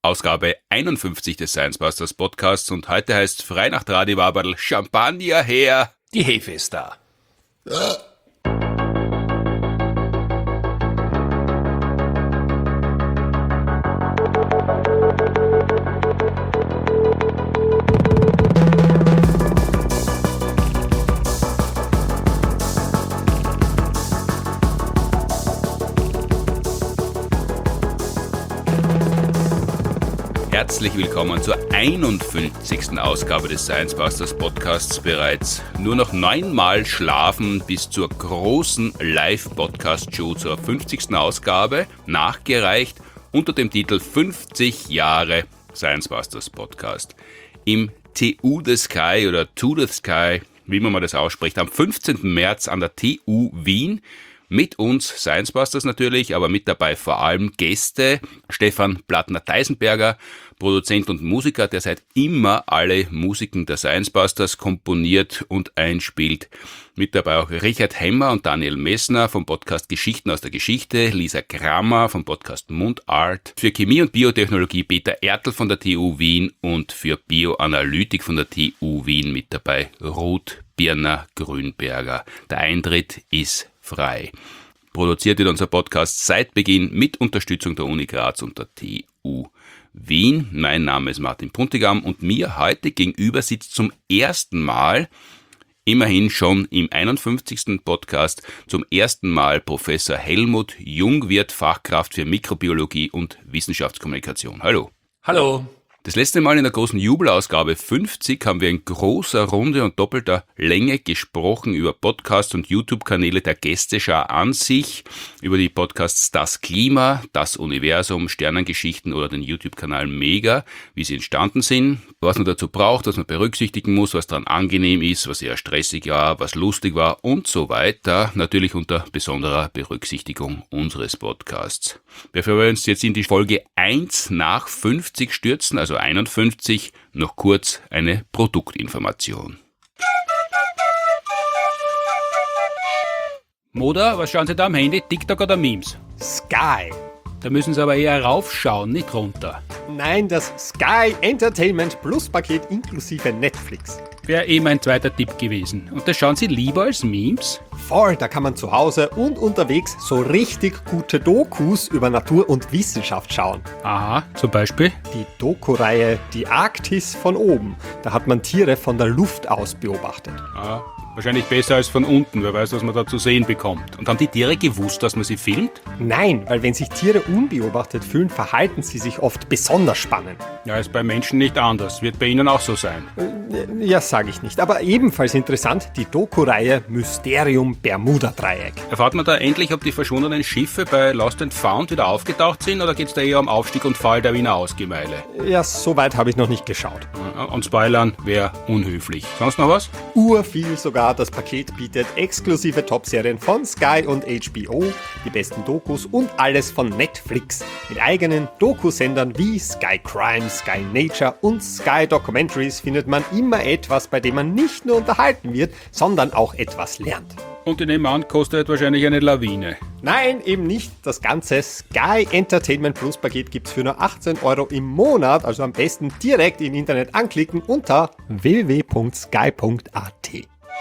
Ausgabe 51 des Science Busters Podcasts und heute heißt frei nach Tradiwaberl Champagner her. Die Hefe ist da. Herzlich willkommen zur 51. Ausgabe des Science Busters Podcasts. Bereits nur noch 9 Mal schlafen bis zur großen Live-Podcast-Show zur 50. Ausgabe, nachgereicht unter dem Titel 50 Jahre Science Busters Podcast. Im TU the Sky oder To the Sky, wie man mal das ausspricht, am 15. März an der TU Wien. Mit uns Science Busters natürlich, aber mit dabei vor allem Gäste. Stefan Plattner-Teisenberger, Produzent und Musiker, der seit immer alle Musiken der Science Busters komponiert und einspielt. Mit dabei auch Richard Hemmer und Daniel Messner vom Podcast Geschichten aus der Geschichte, Lisa Kramer vom Podcast Mundart, für Chemie und Biotechnologie Peter Ertl von der TU Wien und für Bioanalytik von der TU Wien mit dabei Ruth Birner-Grünberger. Der Eintritt ist frei. Produziert wird unser Podcast seit Beginn mit Unterstützung der Uni Graz und der TU Wien. Mein Name ist Martin Puntigam und mir heute gegenüber sitzt zum ersten Mal, immerhin schon im 51. Podcast, zum ersten Mal Professor Helmut Jungwirth, Fachkraft für Mikrobiologie und Wissenschaftskommunikation. Hallo. Hallo. Das letzte Mal in der großen Jubelausgabe 50 haben wir in großer Runde und doppelter Länge gesprochen über Podcasts und YouTube-Kanäle der Gästeschar an sich, über die Podcasts Das Klima, Das Universum, Sternengeschichten oder den YouTube-Kanal Mega, wie sie entstanden sind, was man dazu braucht, was man berücksichtigen muss, was daran angenehm ist, was eher stressig war, was lustig war und so weiter, natürlich unter besonderer Berücksichtigung unseres Podcasts. Bevor wir uns jetzt in die Folge 1 nach 50 stürzen, also 51, noch kurz eine Produktinformation. Moda, was schauen Sie da am Handy? TikTok oder Memes? Sky. Da müssen Sie aber eher raufschauen, nicht runter. Nein, das Sky Entertainment Plus Paket inklusive Netflix. Wäre mein zweiter Tipp gewesen. Und das schauen Sie lieber als Memes? Voll, da kann man zu Hause und unterwegs so richtig gute Dokus über Natur und Wissenschaft schauen. Aha, zum Beispiel? Die Doku-Reihe Die Arktis von oben. Da hat man Tiere von der Luft aus beobachtet. Ah, wahrscheinlich besser als von unten, wer weiß, was man da zu sehen bekommt. Und haben die Tiere gewusst, dass man sie filmt? Nein, weil wenn sich Tiere unbeobachtet fühlen, verhalten sie sich oft besonders spannend. Ja, ist bei Menschen nicht anders. Wird bei Ihnen auch so sein. Ja, sage ich nicht. Aber ebenfalls interessant, die Doku-Reihe Mysterium Bermuda-Dreieck. Erfahrt man da endlich, ob die verschwundenen Schiffe bei Lost and Found wieder aufgetaucht sind, oder geht's da eher um Aufstieg und Fall der Wiener Ausgemeile? Ja, so weit habe ich noch nicht geschaut. Und spoilern wäre unhöflich. Sonst noch was? Urviel sogar. Das Paket bietet exklusive Top-Serien von Sky und HBO, die besten Dokus und alles von Netflix. Mit eigenen Dokusendern wie Sky Crime, Sky Nature und Sky Documentaries findet man immer etwas, bei dem man nicht nur unterhalten wird, sondern auch etwas lernt. Und ich nehme an, kostet wahrscheinlich eine Lawine. Nein, eben nicht. Das ganze Sky Entertainment Plus Paket gibt's für nur 18 € im Monat, also am besten direkt im Internet anklicken unter www.sky.at.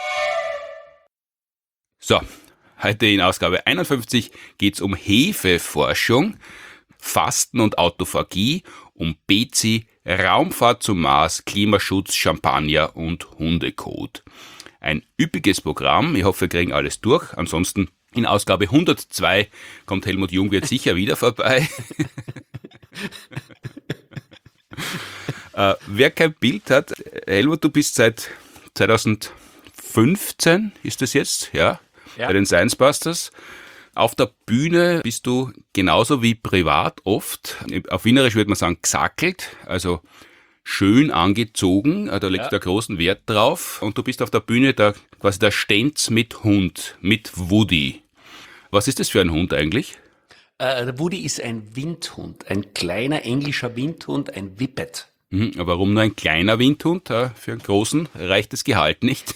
So, heute in Ausgabe 51 geht's um Hefeforschung, Fasten und Autophagie, um Bezi, Raumfahrt zum Mars, Klimaschutz, Champagner und Hundekot. Ein üppiges Programm, ich hoffe, wir kriegen alles durch. Ansonsten in Ausgabe 102 kommt Helmut Jungwirth sicher wieder vorbei. Wer kein Bild hat, Helmut, du bist seit 2015, ist das jetzt, ja. Bei den Science Busters. Auf der Bühne bist du genauso wie privat oft, auf Wienerisch würde man sagen, gesackelt, also schön angezogen, da legst du da großen Wert drauf und du bist auf der Bühne quasi der Stenz mit Hund, mit Woody. Was ist das für ein Hund eigentlich? Der Woody ist ein Windhund, ein kleiner englischer Windhund, ein Whippet. Aber warum nur ein kleiner Windhund? Für einen großen reicht das Gehalt nicht.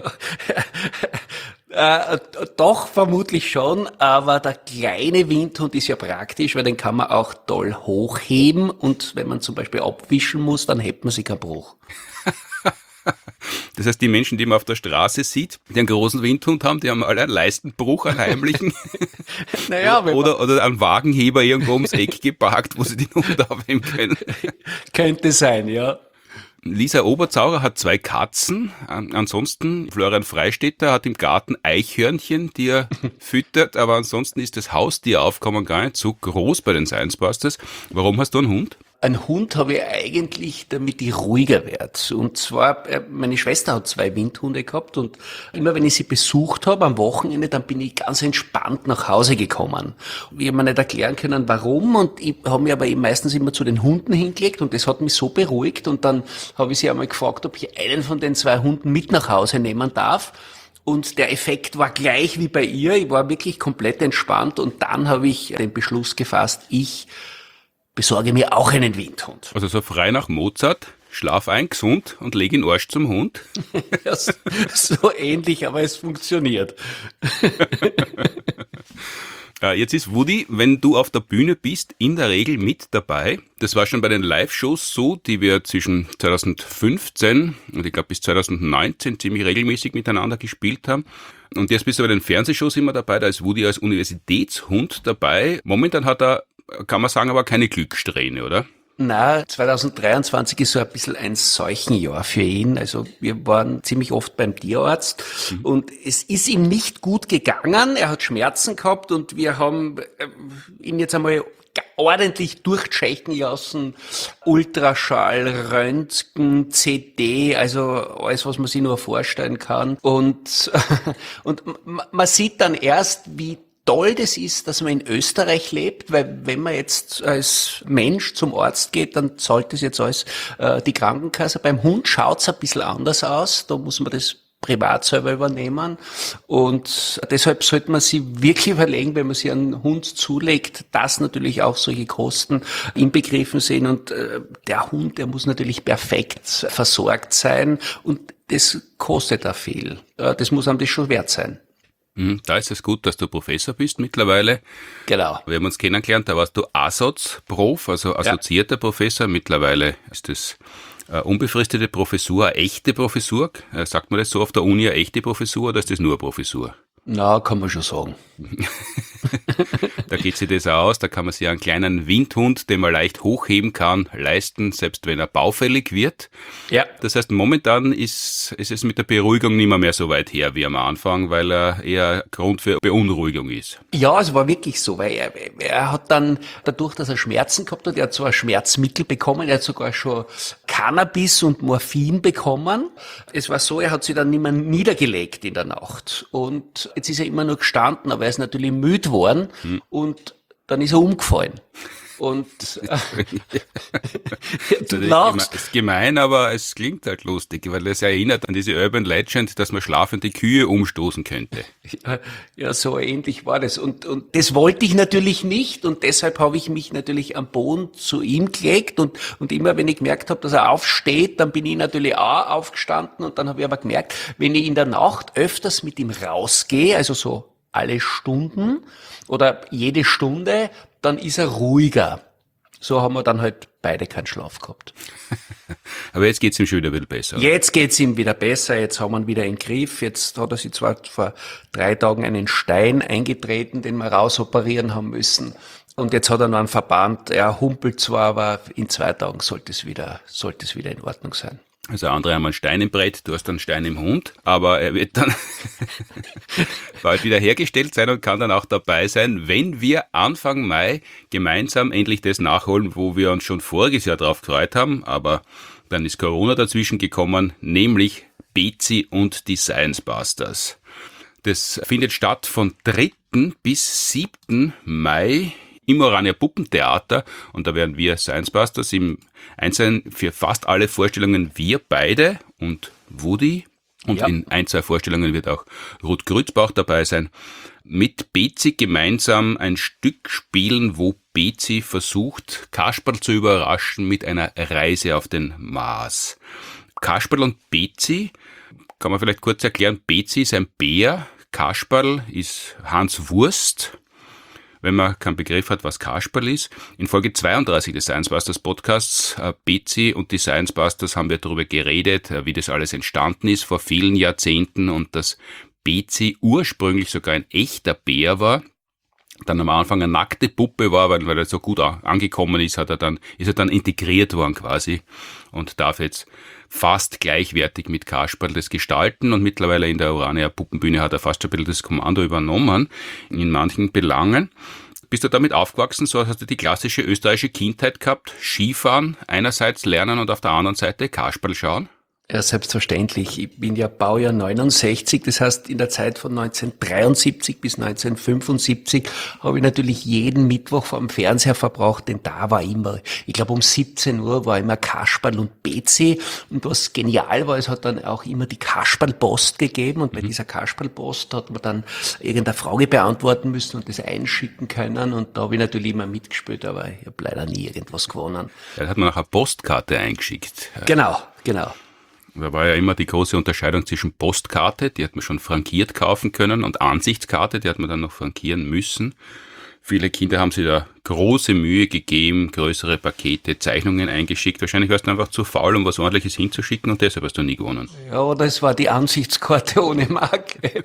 Doch, vermutlich schon, aber der kleine Windhund ist ja praktisch, weil den kann man auch toll hochheben und wenn man zum Beispiel abwischen muss, dann hebt man sich keinen Bruch. Das heißt, die Menschen, die man auf der Straße sieht, die einen großen Windhund haben, die haben alle einen Leistenbruch, einen heimlichen. Naja, oder einen Wagenheber irgendwo ums Eck geparkt, wo sie den Hund aufheben können. Könnte sein, ja. Lisa Oberzaurer hat 2 Katzen. Ansonsten, Florian Freistetter hat im Garten Eichhörnchen, die er füttert. Aber ansonsten ist das Haustieraufkommen gar nicht so groß bei den Science Busters. Warum hast du einen Hund? Einen Hund habe ich eigentlich, damit ich ruhiger werde. Und zwar, meine Schwester hat 2 Windhunde gehabt und immer wenn ich sie besucht habe am Wochenende, dann bin ich ganz entspannt nach Hause gekommen. Ich habe mir nicht erklären können, warum und ich habe mich aber eben meistens immer zu den Hunden hingelegt und das hat mich so beruhigt und dann habe ich sie einmal gefragt, ob ich einen von den 2 Hunden mit nach Hause nehmen darf. Und der Effekt war gleich wie bei ihr. Ich war wirklich komplett entspannt und dann habe ich den Beschluss gefasst, ich besorge mir auch einen Windhund. Also so frei nach Mozart, schlaf ein, gesund und leg in Arsch zum Hund. Ja, so ähnlich, aber es funktioniert. Jetzt ist Woody, wenn du auf der Bühne bist, in der Regel mit dabei. Das war schon bei den Live-Shows so, die wir zwischen 2015 und ich glaube bis 2019 ziemlich regelmäßig miteinander gespielt haben. Und jetzt bist du bei den Fernsehshows immer dabei, da ist Woody als Universitätshund dabei. Momentan hat er, kann man sagen, aber keine Glückssträhne, oder? Na, 2023 ist so ein bisschen ein Seuchenjahr für ihn. Also wir waren ziemlich oft beim Tierarzt und es ist ihm nicht gut gegangen. Er hat Schmerzen gehabt und wir haben ihn jetzt einmal ordentlich durchchecken lassen. Ultraschall, Röntgen, CD, also alles, was man sich nur vorstellen kann. Und man sieht dann erst, wie toll das ist, dass man in Österreich lebt, weil wenn man jetzt als Mensch zum Arzt geht, dann zahlt das jetzt alles die Krankenkasse. Beim Hund schaut's ein bisschen anders aus, da muss man das privat selber übernehmen und deshalb sollte man sich wirklich überlegen, wenn man sich einen Hund zulegt, dass natürlich auch solche Kosten inbegriffen sind und der Hund, der muss natürlich perfekt versorgt sein und das kostet auch viel. Das muss einem das schon wert sein. Da ist es gut, dass du Professor bist mittlerweile. Genau. Wir haben uns kennengelernt, da warst du ASoZ-Prof, also assoziierter Professor. Mittlerweile ist das unbefristete Professur, eine echte Professur. Sagt man das so auf der Uni, eine echte Professur oder ist das nur eine Professur? Na, kann man schon sagen. Da geht sich das aus, da kann man sich einen kleinen Windhund, den man leicht hochheben kann, leisten, selbst wenn er baufällig wird. Ja. Das heißt, momentan ist es mit der Beruhigung nicht mehr so weit her wie am Anfang, weil er eher Grund für Beunruhigung ist. Ja, es war wirklich so, weil er hat dann, dadurch, dass er Schmerzen gehabt hat, er hat zwar Schmerzmittel bekommen, er hat sogar schon Cannabis und Morphin bekommen. Es war so, er hat sich dann nicht mehr niedergelegt in der Nacht und jetzt ist er immer nur gestanden, aber er ist natürlich müde worden und dann ist er umgefallen. Und du lachst. Das ist gemein, aber es klingt halt lustig, weil es erinnert an diese Urban Legend, dass man schlafende Kühe umstoßen könnte. Ja, so ähnlich war das. Und das wollte ich natürlich nicht und deshalb habe ich mich natürlich am Boden zu ihm gelegt und immer wenn ich gemerkt habe, dass er aufsteht, dann bin ich natürlich auch aufgestanden und dann habe ich aber gemerkt, wenn ich in der Nacht öfters mit ihm rausgehe, also so alle Stunden oder jede Stunde, dann ist er ruhiger. So haben wir dann halt beide keinen Schlaf gehabt. Aber jetzt geht's ihm schon wieder ein bisschen besser. Jetzt geht's ihm wieder besser, jetzt haben wir ihn wieder im Griff. Jetzt hat er sich zwar vor 3 Tagen einen Stein eingetreten, den wir rausoperieren haben müssen. Und jetzt hat er noch einen Verband. Er humpelt zwar, aber in 2 Tagen sollte es wieder in Ordnung sein. Also andere haben einen Stein im Brett, du hast einen Stein im Hund, aber er wird dann bald wieder hergestellt sein und kann dann auch dabei sein, wenn wir Anfang Mai gemeinsam endlich das nachholen, wo wir uns schon voriges Jahr drauf gefreut haben, aber dann ist Corona dazwischen gekommen, nämlich Bezi und die Science Busters. Das findet statt von 3. bis 7. Mai im Orania Puppentheater und da werden wir Science Busters im Einzelnen für fast alle Vorstellungen wir beide und Woody. Und in 1, 2 Vorstellungen wird auch Ruth Grützbauch dabei sein. Mit Bezi gemeinsam ein Stück spielen, wo Bezi versucht, Kasperl zu überraschen mit einer Reise auf den Mars. Kasperl und Bezi, kann man vielleicht kurz erklären, Bezi ist ein Bär, Kasperl ist Hans Wurst, wenn man keinen Begriff hat, was Kasperl ist. In Folge 32 des Science Busters Podcasts, Bezi und die Science Busters, haben wir darüber geredet, wie das alles entstanden ist vor vielen Jahrzehnten und dass Bezi ursprünglich sogar ein echter Bär war, dann am Anfang eine nackte Puppe war, weil er so gut angekommen ist, ist er dann integriert worden quasi und darf jetzt fast gleichwertig mit Kasperl das gestalten und mittlerweile in der Urania Puppenbühne hat er fast ein bisschen das Kommando übernommen, in manchen Belangen. Bist du damit aufgewachsen, so hast du die klassische österreichische Kindheit gehabt, Skifahren einerseits lernen und auf der anderen Seite Kasperl schauen? Ja, selbstverständlich. Ich bin ja Baujahr 69, das heißt in der Zeit von 1973 bis 1975 habe ich natürlich jeden Mittwoch vor dem Fernseher verbraucht, denn da war immer, ich glaube um 17 Uhr war immer Kasperl und Bezi und was genial war, es hat dann auch immer die Kasperlpost gegeben und bei dieser Kasperlpost hat man dann irgendeine Frage beantworten müssen und das einschicken können und da habe ich natürlich immer mitgespielt, aber ich habe leider nie irgendwas gewonnen. Da hat man nachher Postkarte eingeschickt. Genau. Da war ja immer die große Unterscheidung zwischen Postkarte, die hat man schon frankiert kaufen können, und Ansichtskarte, die hat man dann noch frankieren müssen. Viele Kinder haben sich da große Mühe gegeben, größere Pakete, Zeichnungen eingeschickt. Wahrscheinlich warst du einfach zu faul, um was Ordentliches hinzuschicken und deshalb hast du nie gewonnen. Ja, oder es war die Ansichtskarte ohne Marke.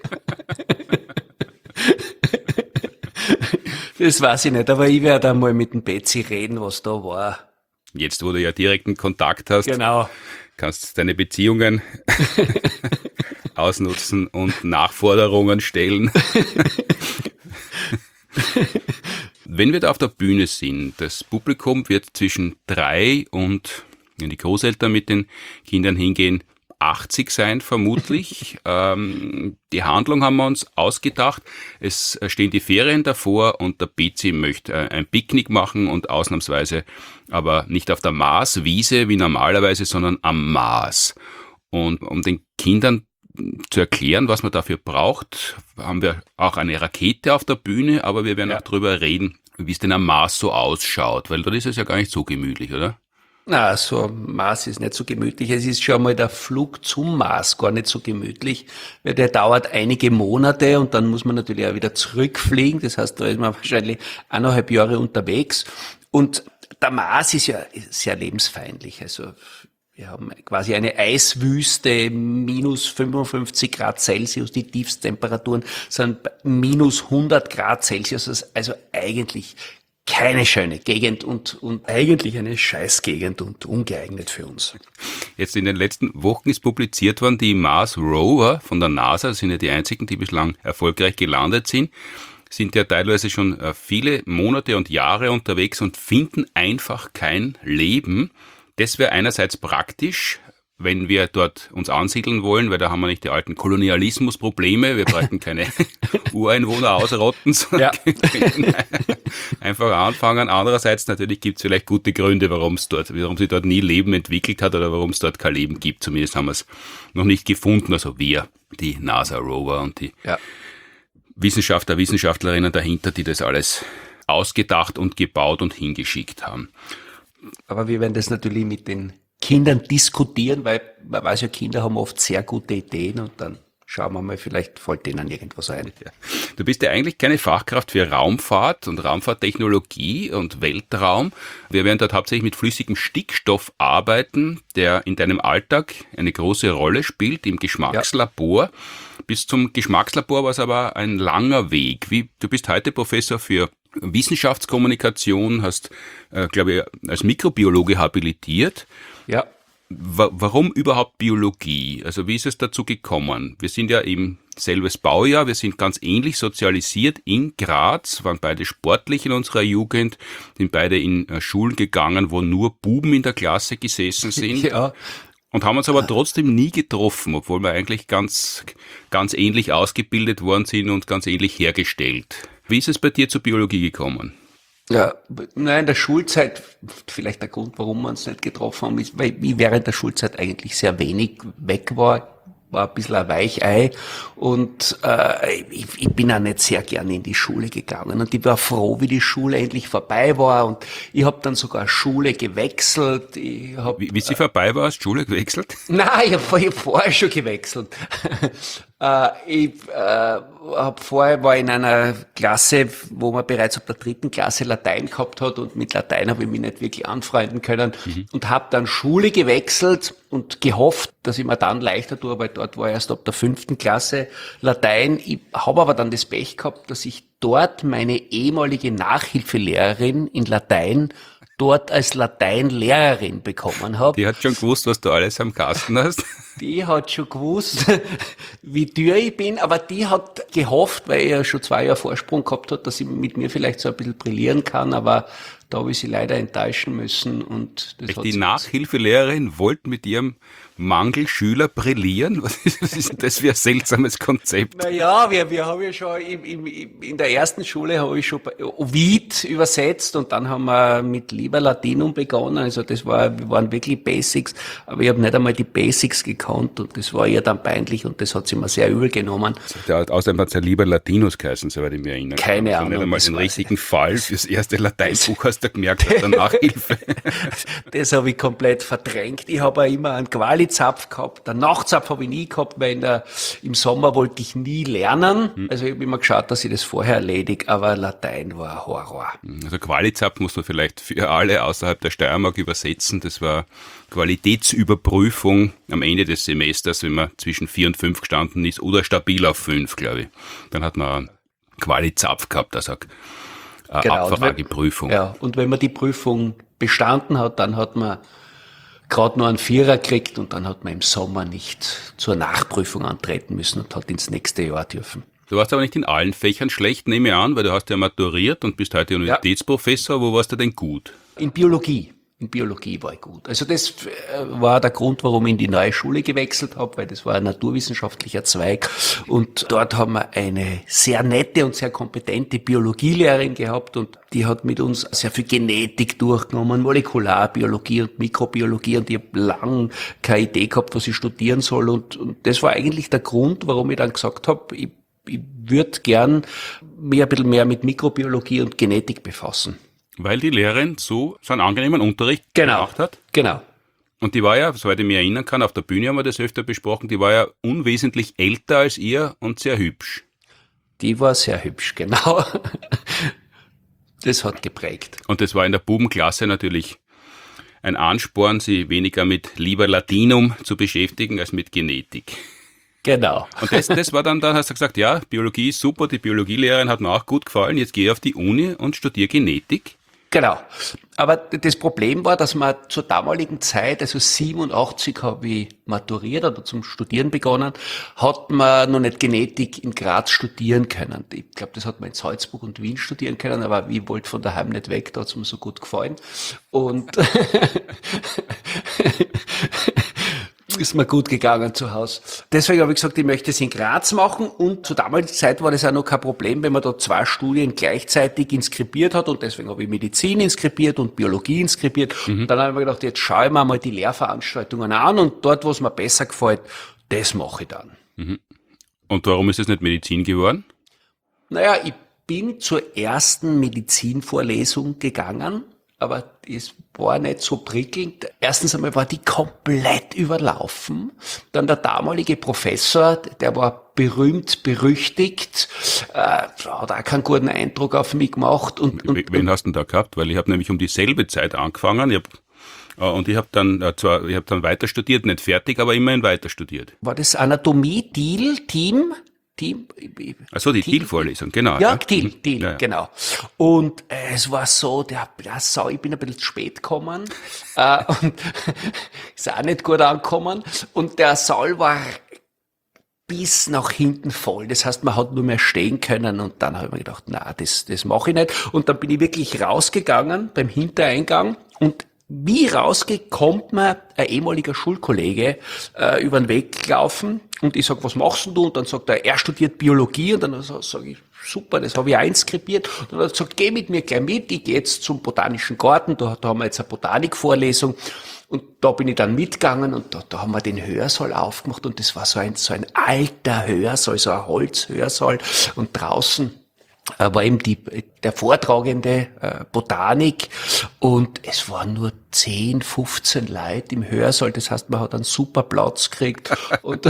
Das weiß ich nicht, aber ich werde einmal mit dem Bezi reden, was da war. Jetzt, wo du ja direkten Kontakt hast. Genau. Kannst deine Beziehungen ausnutzen und Nachforderungen stellen. Wenn wir da auf der Bühne sind, das Publikum wird zwischen 3 und, wenn die Großeltern mit den Kindern hingehen, 80 sein vermutlich. Die Handlung haben wir uns ausgedacht. Es stehen die Ferien davor und der Bezi möchte ein Picknick machen und ausnahmsweise aber nicht auf der Marswiese wie normalerweise, sondern am Mars. Und um den Kindern zu erklären, was man dafür braucht, haben wir auch eine Rakete auf der Bühne, aber wir werden auch drüber reden, wie es denn am Mars so ausschaut, weil dort ist es ja gar nicht so gemütlich, oder? Na, so ein Mars ist nicht so gemütlich. Es ist schon mal der Flug zum Mars gar nicht so gemütlich, weil der dauert einige Monate und dann muss man natürlich auch wieder zurückfliegen. Das heißt, da ist man wahrscheinlich 1,5 Jahre unterwegs. Und der Mars ist ja sehr lebensfeindlich. Also wir haben quasi eine Eiswüste, minus 55 Grad Celsius. Die Tiefstemperaturen sind minus 100 Grad Celsius. Also eigentlich keine schöne Gegend und eigentlich eine Scheißgegend und ungeeignet für uns. Jetzt in den letzten Wochen ist publiziert worden, die Mars Rover von der NASA, das sind ja die einzigen, die bislang erfolgreich gelandet sind ja teilweise schon viele Monate und Jahre unterwegs und finden einfach kein Leben. Das wäre einerseits praktisch, wenn wir dort uns ansiedeln wollen, weil da haben wir nicht die alten Kolonialismusprobleme, wir bräuchten keine Ureinwohner ausrotten, sondern können einfach anfangen. Andererseits natürlich gibt es vielleicht gute Gründe, warum sich dort nie Leben entwickelt hat oder warum es dort kein Leben gibt. Zumindest haben wir es noch nicht gefunden, also wir, die NASA-Rover und die Wissenschaftler, Wissenschaftlerinnen dahinter, die das alles ausgedacht und gebaut und hingeschickt haben. Aber wir werden das natürlich mit den Kindern diskutieren, weil man weiß ja, Kinder haben oft sehr gute Ideen und dann schauen wir mal, vielleicht fällt denen irgendwas ein. Ja. Du bist ja eigentlich keine Fachkraft für Raumfahrt und Raumfahrttechnologie und Weltraum. Wir werden dort hauptsächlich mit flüssigem Stickstoff arbeiten, der in deinem Alltag eine große Rolle spielt, im Geschmackslabor. Bis zum Geschmackslabor war es aber ein langer Weg. Du bist heute Professor für Wissenschaftskommunikation, hast, glaube ich, als Mikrobiologe habilitiert. Ja. Warum überhaupt Biologie? Also wie ist es dazu gekommen? Wir sind ja im selbes Baujahr, wir sind ganz ähnlich sozialisiert in Graz, waren beide sportlich in unserer Jugend, sind beide in Schulen gegangen, wo nur Buben in der Klasse gesessen sind. Ja. Und haben uns aber trotzdem nie getroffen, obwohl wir eigentlich ganz ähnlich ausgebildet worden sind und ganz ähnlich hergestellt. Wie ist es bei dir zur Biologie gekommen? Ja, nein, in der Schulzeit, vielleicht der Grund, warum wir uns nicht getroffen haben, ist, weil ich während der Schulzeit eigentlich sehr wenig weg war. war ein bisschen ein Weichei und ich bin auch nicht sehr gerne in die Schule gegangen und ich war froh, wie die Schule endlich vorbei war und ich habe dann sogar Schule gewechselt. Wie sie vorbei war, hast du Schule gewechselt? Nein, ich hab vorher schon gewechselt. War in einer Klasse, wo man bereits ab der 3. Klasse Latein gehabt hat und mit Latein habe ich mich nicht wirklich anfreunden können und habe dann Schule gewechselt und gehofft, dass ich mir dann leichter tue, weil dort war erst ab der 5. Klasse Latein. Ich habe aber dann das Pech gehabt, dass ich dort meine ehemalige Nachhilfelehrerin in Latein dort als Lateinlehrerin bekommen habe. Die hat schon gewusst, was du alles am Kasten hast. Die hat schon gewusst, wie teuer ich bin, aber die hat gehofft, weil er schon 2 Jahre Vorsprung gehabt hat, dass sie mit mir vielleicht so ein bisschen brillieren kann, aber da habe ich sie leider enttäuschen müssen. Und das Die Nachhilfelehrerin wollte mit ihrem Mangelschüler brillieren? Was ist denn das für ein seltsames Konzept? Naja, wir haben ja schon in der ersten Schule habe ich schon Ovid übersetzt und dann haben wir mit Liber Latinum begonnen. Also wir waren wirklich Basics, aber ich habe nicht einmal die Basics gekannt und das war ihr dann peinlich und das hat sie mir sehr übel genommen. Außerdem hat es ja Liber Latinus geheißen, soweit ich mich erinnere. Keine also Ahnung. Nicht einmal den richtigen Fall fürs erste Lateinbuch hast du gemerkt, hat der Nachhilfe. Das habe ich komplett verdrängt. Ich habe auch immer einen Qualizapf gehabt. Den Nachtzapf habe ich nie gehabt, weil im Sommer wollte ich nie lernen. Also ich habe immer geschaut, dass ich das vorher erledige, aber Latein war Horror. Also Qualizapf muss man vielleicht für alle außerhalb der Steiermark übersetzen. Das war Qualitätsüberprüfung am Ende des Semesters, wenn man zwischen 4 und 5 gestanden ist oder stabil auf 5, glaube ich. Dann hat man einen Qualizapf gehabt, also Abfrageprüfung. Ja, und wenn man die Prüfung bestanden hat, dann hat man gerade nur einen 4er gekriegt und dann hat man im Sommer nicht zur Nachprüfung antreten müssen und hat ins nächste Jahr dürfen. Du warst aber nicht in allen Fächern schlecht, nehme ich an, weil du hast ja maturiert und bist heute Universitätsprofessor. Wo warst du denn gut? In Biologie. In Biologie war ich gut. Also das war der Grund, warum ich in die neue Schule gewechselt habe, weil das war ein naturwissenschaftlicher Zweig. Und dort haben wir eine sehr nette und sehr kompetente Biologielehrerin gehabt und die hat mit uns sehr viel Genetik durchgenommen, Molekularbiologie und Mikrobiologie und ich habe lang keine Idee gehabt, was ich studieren soll. Und das war eigentlich der Grund, warum ich dann gesagt habe, ich würde gern ein bisschen mehr mit Mikrobiologie und Genetik befassen. Weil die Lehrerin so einen angenehmen Unterricht gemacht hat? Genau. Und die war ja, soweit ich mich erinnern kann, auf der Bühne haben wir das öfter besprochen, die war ja unwesentlich älter als ihr und sehr hübsch. Die war sehr hübsch, genau. Das hat geprägt. Und das war in der Bubenklasse natürlich ein Ansporn, sie weniger mit Liber Latinum zu beschäftigen als mit Genetik. Genau. Und das war dann hast du gesagt, ja, Biologie ist super, die Biologielehrerin hat mir auch gut gefallen, jetzt gehe ich auf die Uni und studiere Genetik. Genau. Aber das Problem war, dass man zur damaligen Zeit, also 87 habe ich maturiert oder zum Studieren begonnen, hat man noch nicht Genetik in Graz studieren können. Ich glaube, das hat man in Salzburg und Wien studieren können, aber ich wollte von daheim nicht weg, da hat es mir so gut gefallen. Und ist mir gut gegangen zu Hause. Deswegen habe ich gesagt, ich möchte es in Graz machen und zur damaligen Zeit war das auch noch kein Problem, wenn man da 2 Studien gleichzeitig inskribiert hat und deswegen habe ich Medizin inskribiert und Biologie inskribiert. Und dann habe ich mir gedacht, jetzt schaue ich mir mal die Lehrveranstaltungen an und dort, wo es mir besser gefällt, das mache ich dann. Und warum ist es nicht Medizin geworden? Naja, ich bin zur ersten Medizinvorlesung gegangen, aber es war nicht so prickelnd. Erstens einmal war die komplett überlaufen. Dann der damalige Professor, der war berühmt, berüchtigt, hat auch keinen guten Eindruck auf mich gemacht. Wen hast du denn da gehabt? Weil ich habe nämlich um dieselbe Zeit angefangen. Ich habe dann weiter studiert, nicht fertig, aber immerhin weiter studiert. War das Anatomie-Team? Also die Thiel-Vorlesung, genau. Ja, Thiel, Ja. Genau. Und es war so, ich bin ein bisschen spät gekommen und ist auch nicht gut angekommen und der Saal war bis nach hinten voll. Das heißt, man hat nur mehr stehen können und dann habe ich mir gedacht, na, das mache ich nicht. Und dann bin ich wirklich rausgegangen beim Hintereingang und wie rausgeht, kommt mir ein ehemaliger Schulkollege über den Weg gelaufen und ich sag, was machst denn du? Und dann sagt er studiert Biologie und dann sage ich, super, das habe ich auch inskribiert. Und dann hat er gesagt, geh mit mir gleich mit, ich gehe jetzt zum Botanischen Garten, da haben wir jetzt eine Botanikvorlesung. Und da bin ich dann mitgegangen und da haben wir den Hörsaal aufgemacht und das war so ein alter Hörsaal, so ein Holzhörsaal und draußen war eben der Vortragende Botanik und es waren nur 10, 15 Leute im Hörsaal, das heißt, man hat einen super Platz gekriegt und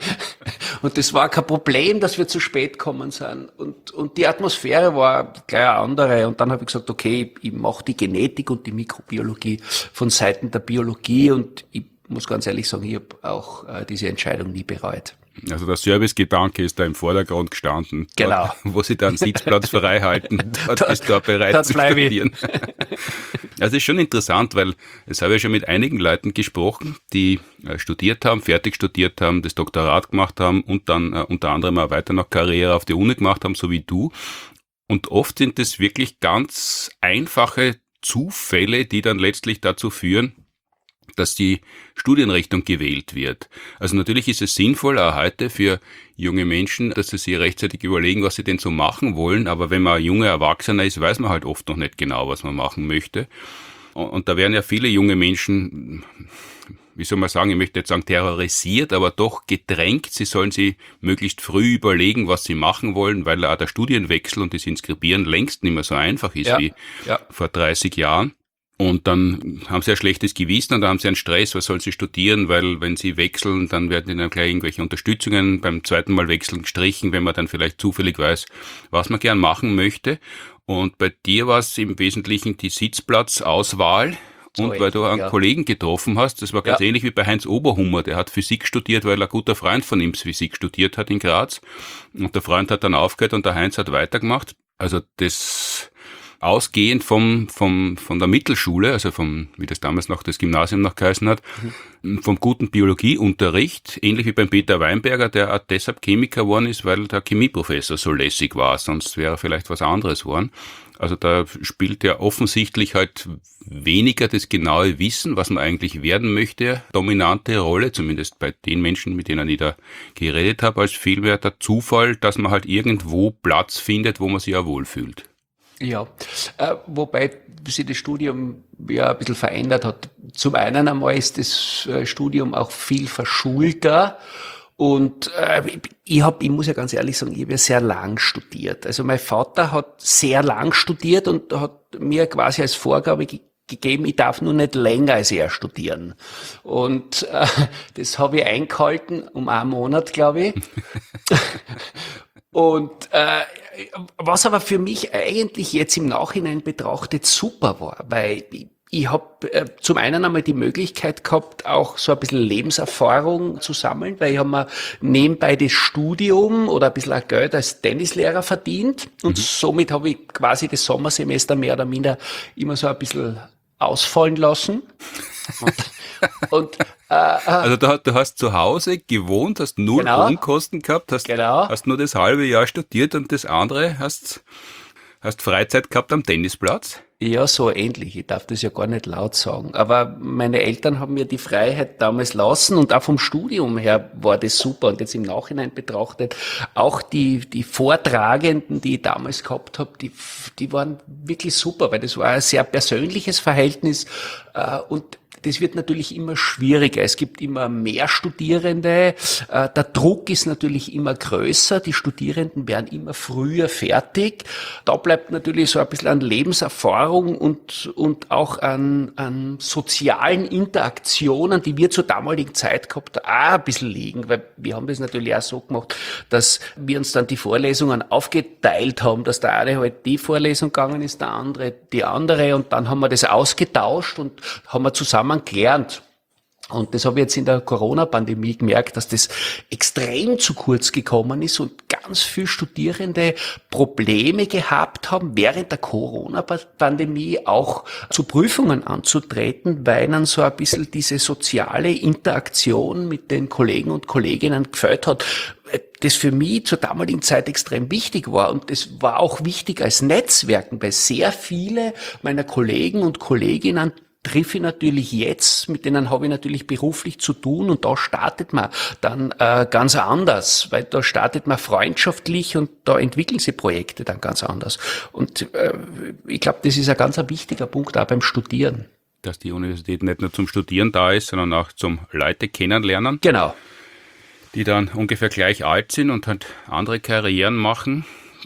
das war kein Problem, dass wir zu spät gekommen sind und die Atmosphäre war gleich eine andere und dann habe ich gesagt, okay, ich mache die Genetik und die Mikrobiologie von Seiten der Biologie und ich muss ganz ehrlich sagen, ich habe auch diese Entscheidung nie bereut. Also der Servicegedanke ist da im Vordergrund gestanden. Genau. Dort, wo sie dann Sitzplatz frei halten, dort bist du auch bereit zu studieren. Also ist schon interessant, weil es habe ich schon mit einigen Leuten gesprochen, die studiert haben, fertig studiert haben, das Doktorat gemacht haben und dann unter anderem auch weiter noch Karriere auf der Uni gemacht haben, so wie du. Und oft sind es wirklich ganz einfache Zufälle, die dann letztlich dazu führen, dass die Studienrichtung gewählt wird. Also natürlich ist es sinnvoll, auch heute für junge Menschen, dass sie sich rechtzeitig überlegen, was sie denn so machen wollen. Aber wenn man ein junger Erwachsener ist, weiß man halt oft noch nicht genau, was man machen möchte. Und da werden ja viele junge Menschen, wie soll man sagen, ich möchte nicht sagen terrorisiert, aber doch gedrängt. Sie sollen sich möglichst früh überlegen, was sie machen wollen, weil auch der Studienwechsel und das Inskribieren längst nicht mehr so einfach ist wie vor 30 Jahren. Und dann haben sie ein schlechtes Gewissen und dann haben sie einen Stress, was soll sie studieren, weil wenn sie wechseln, dann werden ihnen gleich irgendwelche Unterstützungen beim zweiten Mal wechseln gestrichen, wenn man dann vielleicht zufällig weiß, was man gern machen möchte. Und bei dir war es im Wesentlichen die Sitzplatzauswahl. Und weil du einen Kollegen getroffen hast, das war ganz ähnlich wie bei Heinz Oberhummer, der hat Physik studiert, weil ein guter Freund von ihm Physik studiert hat in Graz. Und der Freund hat dann aufgehört und der Heinz hat weitergemacht. Also das... Ausgehend von der Mittelschule, also wie das damals noch das Gymnasium noch geheißen hat, vom guten Biologieunterricht, ähnlich wie beim Peter Weinberger, der auch deshalb Chemiker geworden ist, weil der Chemieprofessor so lässig war, sonst wäre er vielleicht was anderes geworden. Also da spielt ja offensichtlich halt weniger das genaue Wissen, was man eigentlich werden möchte, dominante Rolle, zumindest bei den Menschen, mit denen ich da geredet habe, als vielmehr der Zufall, dass man halt irgendwo Platz findet, wo man sich auch wohlfühlt. Ja, wobei sich das Studium ja ein bisschen verändert hat. Zum einen einmal ist das Studium auch viel verschulter und ich muss ja ganz ehrlich sagen, ich habe ja sehr lang studiert. Also mein Vater hat sehr lang studiert und hat mir quasi als Vorgabe gegeben, ich darf nur nicht länger als er studieren. Und das habe ich eingehalten um einen Monat, glaube ich. Und was aber für mich eigentlich jetzt im Nachhinein betrachtet super war, weil ich habe zum einen einmal die Möglichkeit gehabt, auch so ein bisschen Lebenserfahrung zu sammeln, weil ich habe mir nebenbei das Studium oder ein bisschen auch Geld als Tennislehrer verdient und somit habe ich quasi das Sommersemester mehr oder minder immer so ein bisschen ausfallen lassen. Also du hast zu Hause gewohnt, hast null Wohnkosten gehabt, hast nur das halbe Jahr studiert und das andere hast Freizeit gehabt am Tennisplatz? Ja, so ähnlich. Ich darf das ja gar nicht laut sagen. Aber meine Eltern haben mir die Freiheit damals lassen und auch vom Studium her war das super. Und jetzt im Nachhinein betrachtet, auch die Vortragenden, die ich damals gehabt habe, die waren wirklich super, weil das war ein sehr persönliches Verhältnis und das wird natürlich immer schwieriger. Es gibt immer mehr Studierende. Der Druck ist natürlich immer größer. Die Studierenden werden immer früher fertig. Da bleibt natürlich so ein bisschen an Lebenserfahrung und auch an sozialen Interaktionen, die wir zur damaligen Zeit gehabt haben, auch ein bisschen liegen. Weil wir haben das natürlich auch so gemacht, dass wir uns dann die Vorlesungen aufgeteilt haben, dass der eine halt die Vorlesung gegangen ist, der andere die andere. Und dann haben wir das ausgetauscht und haben wir zusammen gelernt. Und das habe ich jetzt in der Corona-Pandemie gemerkt, dass das extrem zu kurz gekommen ist und ganz viele Studierende Probleme gehabt haben, während der Corona-Pandemie auch zu Prüfungen anzutreten, weil ihnen so ein bisschen diese soziale Interaktion mit den Kollegen und Kolleginnen gefällt hat, das für mich zur damaligen Zeit extrem wichtig war. Und das war auch wichtig als Netzwerken, weil sehr viele meiner Kollegen und Kolleginnen treffe ich natürlich jetzt, mit denen habe ich natürlich beruflich zu tun und da startet man dann ganz anders, weil da startet man freundschaftlich und da entwickeln sich Projekte dann ganz anders. Und ich glaube, das ist ein ganz wichtiger Punkt auch beim Studieren. Dass die Universität nicht nur zum Studieren da ist, sondern auch zum Leute kennenlernen. Genau. Die dann ungefähr gleich alt sind und halt andere Karrieren machen.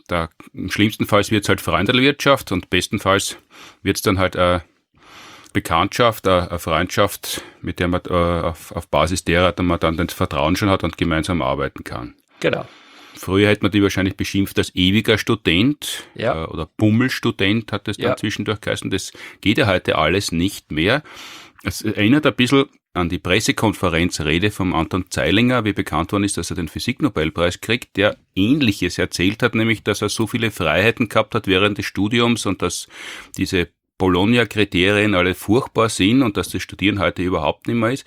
Im schlimmsten Fall wird es halt Freundelwirtschaft und bestenfalls wird es dann halt eine Bekanntschaft, eine Freundschaft, mit der man auf Basis derer man dann das Vertrauen schon hat und gemeinsam arbeiten kann. Genau. Früher hätte man die wahrscheinlich beschimpft als ewiger Student oder Bummelstudent hat das dann zwischendurch geheißen. Das geht ja heute alles nicht mehr. Es erinnert ein bisschen an die Pressekonferenzrede vom Anton Zeilinger, wie bekannt worden ist, dass er den Physiknobelpreis kriegt, der Ähnliches erzählt hat, nämlich, dass er so viele Freiheiten gehabt hat während des Studiums und dass diese Bologna-Kriterien alle furchtbar sind und dass das Studieren heute überhaupt nicht mehr ist.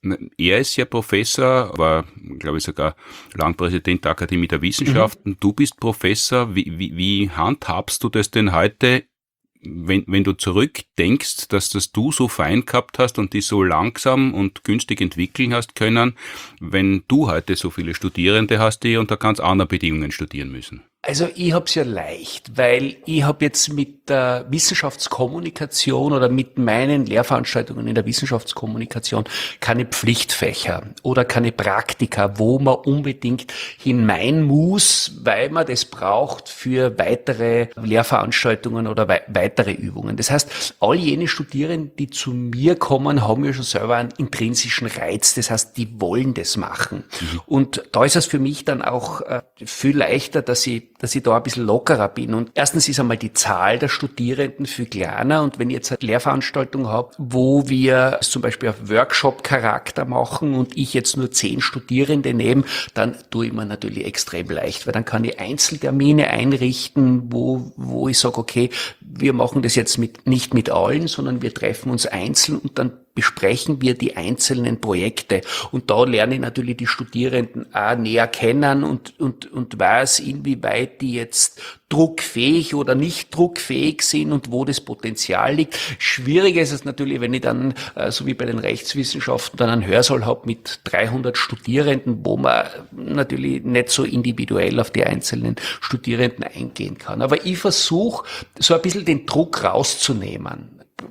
Er ist ja Professor, war, glaube ich, sogar lang Präsident der Akademie der Wissenschaften. Du bist Professor. Wie handhabst du das denn heute, wenn du zurückdenkst, dass das du so fein gehabt hast und die so langsam und günstig entwickeln hast können, wenn du heute so viele Studierende hast, die unter ganz anderen Bedingungen studieren müssen? Also ich hab's ja leicht, weil ich habe jetzt mit der Wissenschaftskommunikation oder mit meinen Lehrveranstaltungen in der Wissenschaftskommunikation keine Pflichtfächer oder keine Praktika, wo man unbedingt hinein muss, weil man das braucht für weitere Lehrveranstaltungen oder weitere Übungen. Das heißt, all jene Studierenden, die zu mir kommen, haben ja schon selber einen intrinsischen Reiz. Das heißt, die wollen das machen. Und da ist es für mich dann auch viel leichter, dass ich da ein bisschen lockerer bin. Und erstens ist einmal die Zahl der Studierenden viel kleiner. Und wenn ich jetzt eine Lehrveranstaltung habe, wo wir zum Beispiel auf Workshop-Charakter machen und ich jetzt nur 10 Studierende nehme, dann tue ich mir natürlich extrem leicht, weil dann kann ich Einzeltermine einrichten, wo ich sage, okay, wir machen das jetzt nicht mit allen, sondern wir treffen uns einzeln und dann besprechen wir die einzelnen Projekte. Und da lerne ich natürlich die Studierenden auch näher kennen und weiß, inwieweit die jetzt druckfähig oder nicht druckfähig sind und wo das Potenzial liegt. Schwieriger ist es natürlich, wenn ich dann, so wie bei den Rechtswissenschaften, dann einen Hörsaal habe mit 300 Studierenden, wo man natürlich nicht so individuell auf die einzelnen Studierenden eingehen kann. Aber ich versuche, so ein bisschen den Druck rauszunehmen.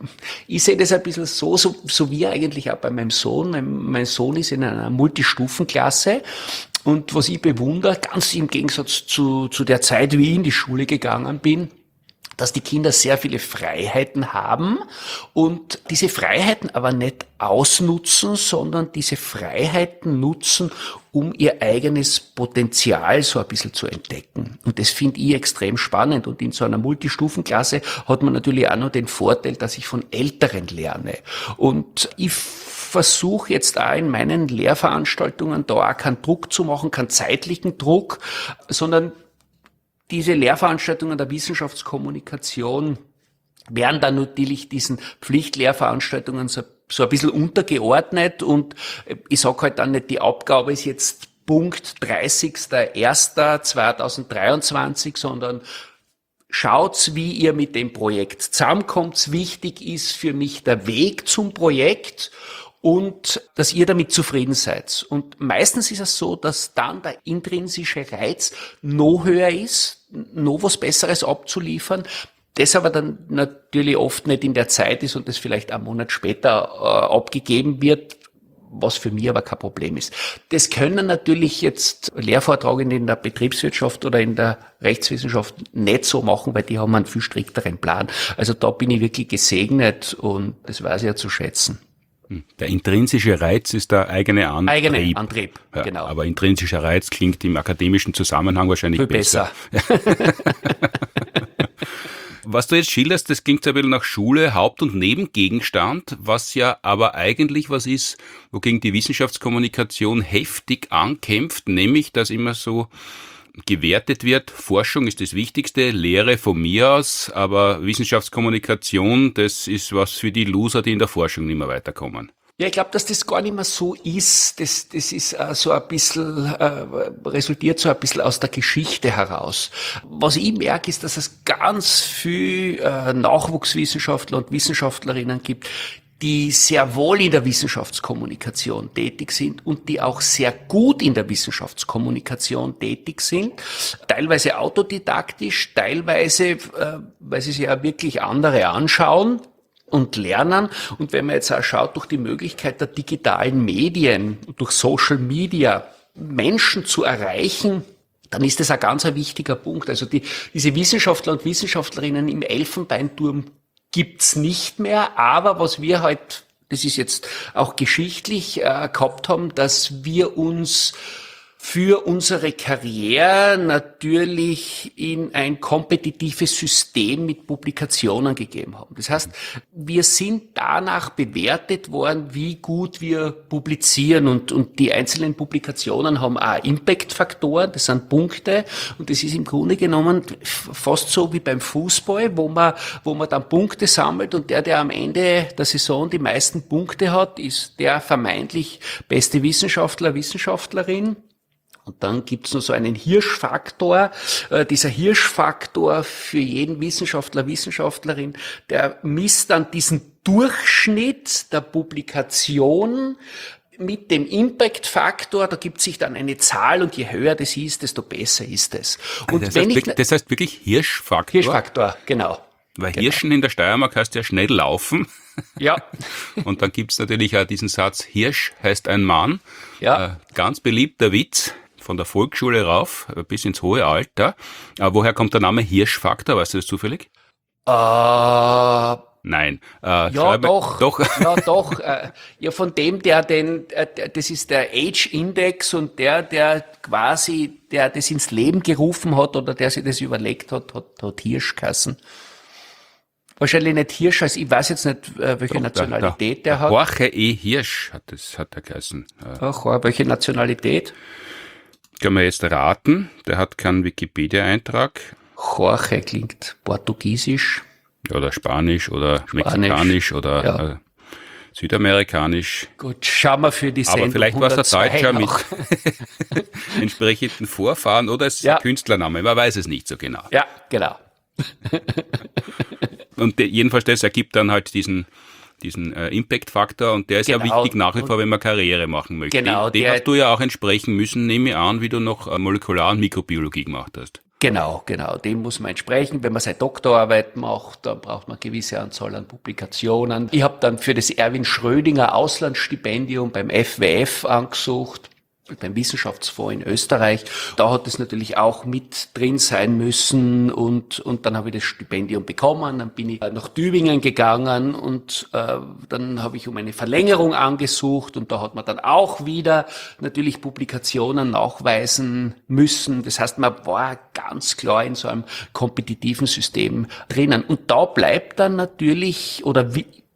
Ich sehe das ein bisschen so wie eigentlich auch bei meinem Sohn. Mein Sohn ist in einer Multistufenklasse. Und was ich bewundere, ganz im Gegensatz zu der Zeit, wie ich in die Schule gegangen bin, dass die Kinder sehr viele Freiheiten haben und diese Freiheiten aber nicht ausnutzen, sondern diese Freiheiten nutzen, um ihr eigenes Potenzial so ein bisschen zu entdecken. Und das finde ich extrem spannend. Und in so einer Multistufenklasse hat man natürlich auch noch den Vorteil, dass ich von Älteren lerne. Und ich versuche jetzt auch in meinen Lehrveranstaltungen da auch keinen Druck zu machen, keinen zeitlichen Druck, sondern diese Lehrveranstaltungen der Wissenschaftskommunikation werden dann natürlich diesen Pflichtlehrveranstaltungen so ein bisschen untergeordnet und ich sage halt dann nicht, die Aufgabe ist jetzt Punkt 30.01.2023, sondern schaut's, wie ihr mit dem Projekt zusammenkommt. Wichtig ist für mich der Weg zum Projekt und dass ihr damit zufrieden seid. Und meistens ist es so, dass dann der intrinsische Reiz noch höher ist, noch was Besseres abzuliefern, das aber dann natürlich oft nicht in der Zeit ist und das vielleicht einen Monat später abgegeben wird, was für mich aber kein Problem ist. Das können natürlich jetzt Lehrvortragende in der Betriebswirtschaft oder in der Rechtswissenschaft nicht so machen, weil die haben einen viel strikteren Plan. Also da bin ich wirklich gesegnet und das weiß ich ja zu schätzen. Der intrinsische Reiz ist der eigene Antrieb. Eigene Antrieb, ja, genau. Aber intrinsischer Reiz klingt im akademischen Zusammenhang wahrscheinlich viel besser. Was du jetzt schilderst, das klingt ein bisschen nach Schule, Haupt- und Nebengegenstand, was ja aber eigentlich was ist, wogegen die Wissenschaftskommunikation heftig ankämpft, nämlich, dass immer so gewertet wird, Forschung ist das Wichtigste, Lehre von mir aus, aber Wissenschaftskommunikation, das ist was für die Loser, die in der Forschung nicht mehr weiterkommen. Ja, ich glaube, dass das gar nicht mehr so ist. Das ist so ein bisschen, resultiert so ein bisschen aus der Geschichte heraus. Was ich merke, ist, dass es ganz viel Nachwuchswissenschaftler und Wissenschaftlerinnen gibt, die sehr wohl in der Wissenschaftskommunikation tätig sind und die auch sehr gut in der Wissenschaftskommunikation tätig sind, teilweise autodidaktisch, teilweise, weil sie sich ja wirklich andere anschauen und lernen. Und wenn man jetzt auch schaut, durch die Möglichkeit der digitalen Medien, durch Social Media Menschen zu erreichen, dann ist das ein ganz wichtiger Punkt. Also diese Wissenschaftler und Wissenschaftlerinnen im Elfenbeinturm gibt's nicht mehr, aber was wir halt, das ist jetzt auch geschichtlich gehabt haben, dass wir uns für unsere Karriere natürlich in ein kompetitives System mit Publikationen gegeben haben. Das heißt, wir sind danach bewertet worden, wie gut wir publizieren, und die einzelnen Publikationen haben auch Impact-Faktoren, das sind Punkte, und das ist im Grunde genommen fast so wie beim Fußball, wo man dann Punkte sammelt, und der am Ende der Saison die meisten Punkte hat, ist der vermeintlich beste Wissenschaftler, Wissenschaftlerin. Und dann gibt's noch so einen Hirschfaktor. Dieser Hirschfaktor für jeden Wissenschaftler, Wissenschaftlerin, der misst dann diesen Durchschnitt der Publikation mit dem Impact-Faktor. Da gibt sich dann eine Zahl, und je höher das ist, desto besser ist es. Und das heißt wirklich Hirschfaktor? Hirschfaktor, genau. Weil Hirschen in der Steiermark heißt ja schnell laufen. Ja. Und dann gibt's natürlich auch diesen Satz, Hirsch heißt ein Mann. Ja. Ganz beliebter Witz. Von der Volksschule rauf, bis ins hohe Alter. Woher kommt der Name Hirschfaktor? Weißt du das zufällig? Nein. Ja, doch. Ja, doch. Ja, von dem, das ist der Age-Index, und der quasi, der das ins Leben gerufen hat oder der sich das überlegt hat Hirsch geheißen. Wahrscheinlich nicht Hirsch, also ich weiß jetzt nicht, welche Nationalität der hat. Jorge E. Hirsch hat er geheißen. Ach, welche Nationalität? Können wir jetzt raten? Der hat keinen Wikipedia-Eintrag. Jorge klingt portugiesisch. Oder Spanisch oder Mexikanisch oder Südamerikanisch. Gut, schauen wir für die Sendung. Aber vielleicht war es ein Deutscher mit entsprechenden Vorfahren, oder es ist ein Künstlername, man weiß es nicht so genau. Ja, genau. Und jedenfalls das ergibt dann halt diesen Impact-Faktor, und der ist ja wichtig nach wie vor, wenn man Karriere machen möchte. Genau. Den hast du ja auch entsprechen müssen, nehme ich an, wie du noch Molekular- und Mikrobiologie gemacht hast. Genau. Dem muss man entsprechen. Wenn man seine Doktorarbeit macht, dann braucht man eine gewisse Anzahl an Publikationen. Ich habe dann für das Erwin Schrödinger Auslandsstipendium beim FWF angesucht, beim Wissenschaftsfonds in Österreich. Da hat es natürlich auch mit drin sein müssen, und dann habe ich das Stipendium bekommen. Dann bin ich nach Tübingen gegangen, und dann habe ich um eine Verlängerung angesucht, und da hat man dann auch wieder natürlich Publikationen nachweisen müssen. Das heißt, man war ganz klar in so einem kompetitiven System drinnen. Und da bleibt dann natürlich, oder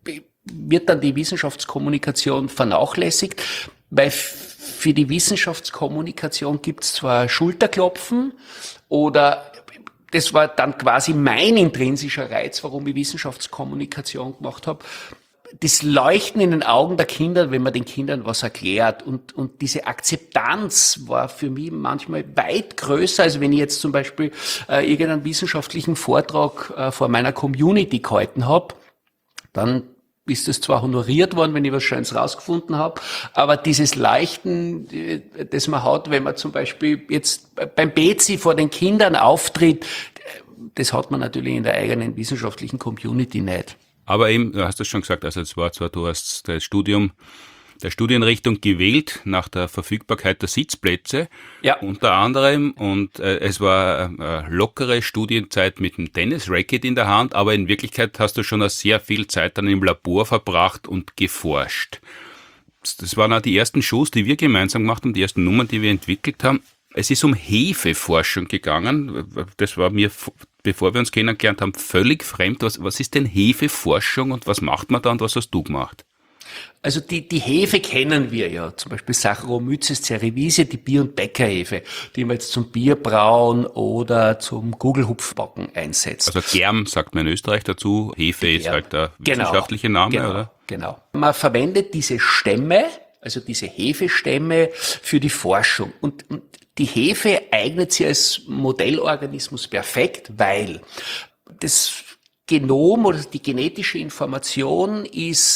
wird dann die Wissenschaftskommunikation vernachlässigt, weil für die Wissenschaftskommunikation gibt's zwar Schulterklopfen, oder das war dann quasi mein intrinsischer Reiz, warum ich Wissenschaftskommunikation gemacht habe, das Leuchten in den Augen der Kinder, wenn man den Kindern was erklärt, und diese Akzeptanz war für mich manchmal weit größer, als wenn ich jetzt zum Beispiel irgendeinen wissenschaftlichen Vortrag vor meiner Community gehalten habe. Dann ist es zwar honoriert worden, wenn ich was Schönes rausgefunden habe, aber dieses Leichten, das man hat, wenn man zum Beispiel jetzt beim BEZI vor den Kindern auftritt, das hat man natürlich in der eigenen wissenschaftlichen Community nicht. Aber eben, du hast es schon gesagt, also es war zwar, du hast das Studium der Studienrichtung gewählt nach der Verfügbarkeit der Sitzplätze, unter anderem, und es war eine lockere Studienzeit mit einem Tennis-Racket in der Hand, aber in Wirklichkeit hast du schon sehr viel Zeit dann im Labor verbracht und geforscht. Das waren auch die ersten Shows, die wir gemeinsam gemacht haben, die ersten Nummern, die wir entwickelt haben. Es ist um Hefeforschung gegangen. Das war mir, bevor wir uns kennengelernt haben, völlig fremd. Was ist denn Hefeforschung und was macht man da, und was hast du gemacht? Also die Hefe kennen wir ja, zum Beispiel Saccharomyces cerevisiae, die Bier- und Bäckerhefe, die man jetzt zum Bierbrauen oder zum Gugelhupfbacken einsetzt. Also Germ sagt man in Österreich dazu, Hefe ist halt der wissenschaftliche Name, oder? Genau. Man verwendet diese Stämme, also diese Hefestämme, für die Forschung. Und die Hefe eignet sich als Modellorganismus perfekt, weil das Genom oder die genetische Information ist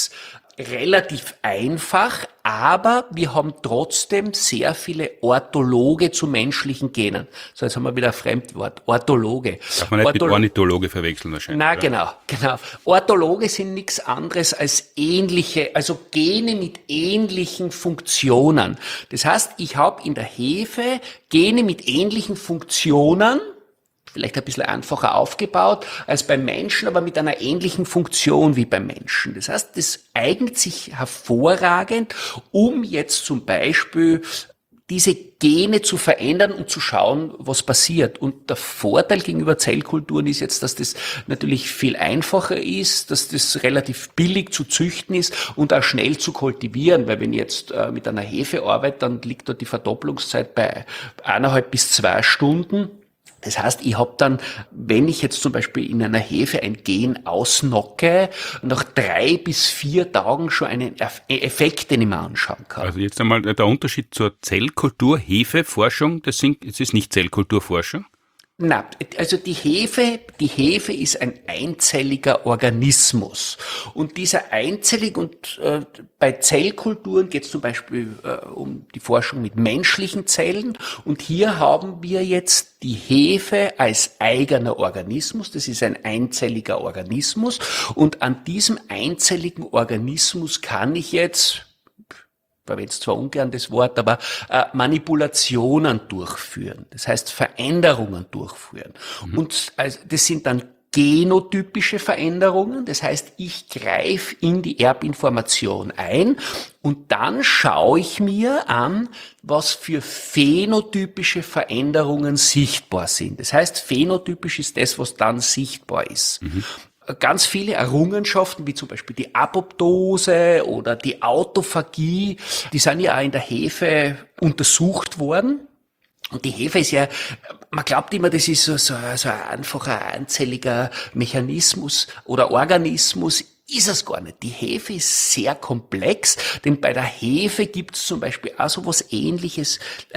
relativ einfach, aber wir haben trotzdem sehr viele Orthologe zu menschlichen Genen. So, jetzt haben wir wieder ein Fremdwort. Orthologe. Darf man nicht mit Ornithologe verwechseln wahrscheinlich. Na, genau. Orthologe sind nichts anderes als ähnliche, also Gene mit ähnlichen Funktionen. Das heißt, ich habe in der Hefe Gene mit ähnlichen Funktionen, vielleicht ein bisschen einfacher aufgebaut als beim Menschen, aber mit einer ähnlichen Funktion wie beim Menschen. Das heißt, das eignet sich hervorragend, um jetzt zum Beispiel diese Gene zu verändern und zu schauen, was passiert. Und der Vorteil gegenüber Zellkulturen ist jetzt, dass das natürlich viel einfacher ist, dass das relativ billig zu züchten ist und auch schnell zu kultivieren, weil wenn ich jetzt mit einer Hefe arbeite, dann liegt dort die Verdopplungszeit bei 1,5 bis 2 Stunden. Das heißt, ich habe dann, wenn ich jetzt zum Beispiel in einer Hefe ein Gen ausnocke, nach 3 bis 4 Tagen schon einen Effekt, den ich mir anschauen kann. Also jetzt einmal der Unterschied zur Zellkultur, Hefeforschung, das ist nicht Zellkulturforschung? Na, also die Hefe ist ein einzelliger Organismus. Und dieser einzellig und bei Zellkulturen geht es zum Beispiel um die Forschung mit menschlichen Zellen. Und hier haben wir jetzt die Hefe als eigener Organismus. Das ist ein einzelliger Organismus. Und an diesem einzelligen Organismus kann ich jetzt, ich verwende zwar ungern das Wort, aber Manipulationen durchführen. Das heißt Veränderungen durchführen. Und also, das sind dann genotypische Veränderungen. Das heißt, ich greife in die Erbinformation ein und dann schaue ich mir an, was für phänotypische Veränderungen sichtbar sind. Das heißt, phänotypisch ist das, was dann sichtbar ist. Ganz viele Errungenschaften, wie zum Beispiel die Apoptose oder die Autophagie, die sind ja auch in der Hefe untersucht worden. Und die Hefe ist ja, man glaubt immer, das ist so ein einfacher, einzelliger Mechanismus oder Organismus. Ist es gar nicht. Die Hefe ist sehr komplex, denn bei der Hefe gibt es zum Beispiel auch so was Ähnliches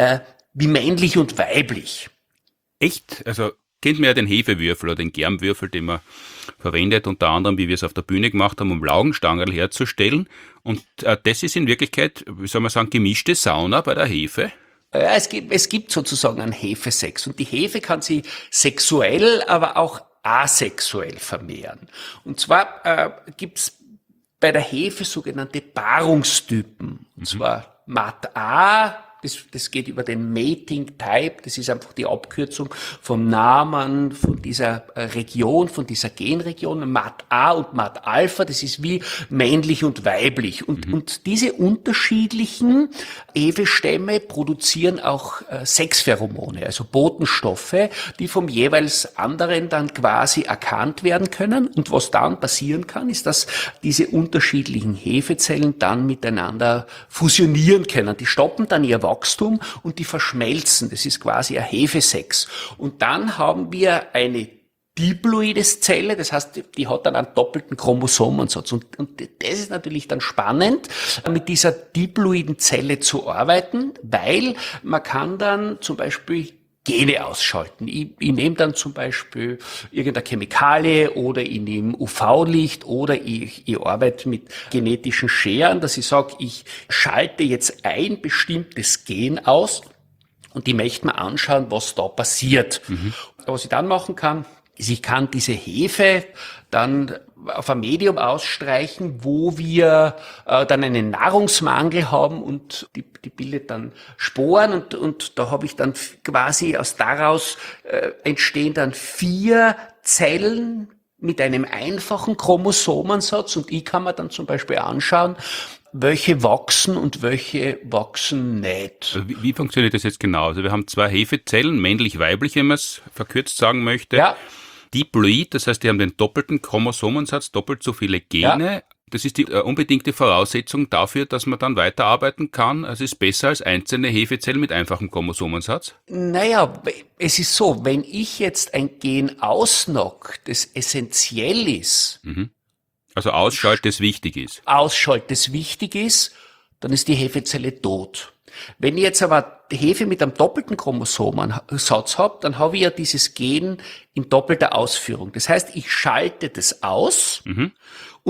wie männlich und weiblich. Echt? Also kennt man ja den Hefewürfel oder den Germwürfel, den man verwendet, unter anderem, wie wir es auf der Bühne gemacht haben, um Laugenstangerl herzustellen. Und das ist in Wirklichkeit, wie soll man sagen, gemischte Sauna bei der Hefe. Ja, es gibt sozusagen einen Hefesex. Und die Hefe kann sich sexuell, aber auch asexuell vermehren. Und zwar gibt's bei der Hefe sogenannte Paarungstypen. Und zwar MAT-A, das geht über den Mating-Type, das ist einfach die Abkürzung vom Namen von dieser Region, von dieser Genregion, MAT-A und MAT-Alpha, das ist wie männlich und weiblich. Und diese unterschiedlichen Hefestämme produzieren auch Sexpheromone, also Botenstoffe, die vom jeweils anderen dann quasi erkannt werden können. Und was dann passieren kann, ist, dass diese unterschiedlichen Hefezellen dann miteinander fusionieren können. Die stoppen dann ihr Wachstum und die verschmelzen. Das ist quasi ein Hefesex. Und dann haben wir eine Diploides-Zelle, das heißt, die hat dann einen doppelten Chromosomensatz. Und das ist natürlich dann spannend, mit dieser diploiden Zelle zu arbeiten, weil man kann dann zum Beispiel Gene ausschalten. Ich nehme dann zum Beispiel irgendeine Chemikalie oder ich nehme UV-Licht oder ich arbeite mit genetischen Scheren, dass ich sage, ich schalte jetzt ein bestimmtes Gen aus und ich möchte mir anschauen, was da passiert. Was ich dann machen kann, ist, ich kann diese Hefe dann auf ein Medium ausstreichen, wo wir dann einen Nahrungsmangel haben und die bildet dann Sporen und da habe ich dann quasi daraus entstehen dann 4 Zellen mit einem einfachen Chromosomensatz und ich kann mir dann zum Beispiel anschauen, welche wachsen und welche wachsen nicht. Also wie funktioniert das jetzt genau? Also wir haben 2 Hefezellen, männlich-weiblich, wenn man es verkürzt sagen möchte. Ja. Diploid, das heißt, die haben den doppelten Chromosomensatz, doppelt so viele Gene. Ja. Das ist die unbedingte Voraussetzung dafür, dass man dann weiterarbeiten kann. Also es ist besser als einzelne Hefezellen mit einfachem Chromosomensatz? Naja, es ist so, wenn ich jetzt ein Gen ausnock, das essentiell ist. Also ausschalte, das wichtig ist. Ausschalte, das wichtig ist, dann ist die Hefezelle tot. Wenn ich jetzt aber die Hefe mit einem doppelten Chromosomensatz habe, dann habe ich ja dieses Gen in doppelter Ausführung. Das heißt, ich schalte das aus und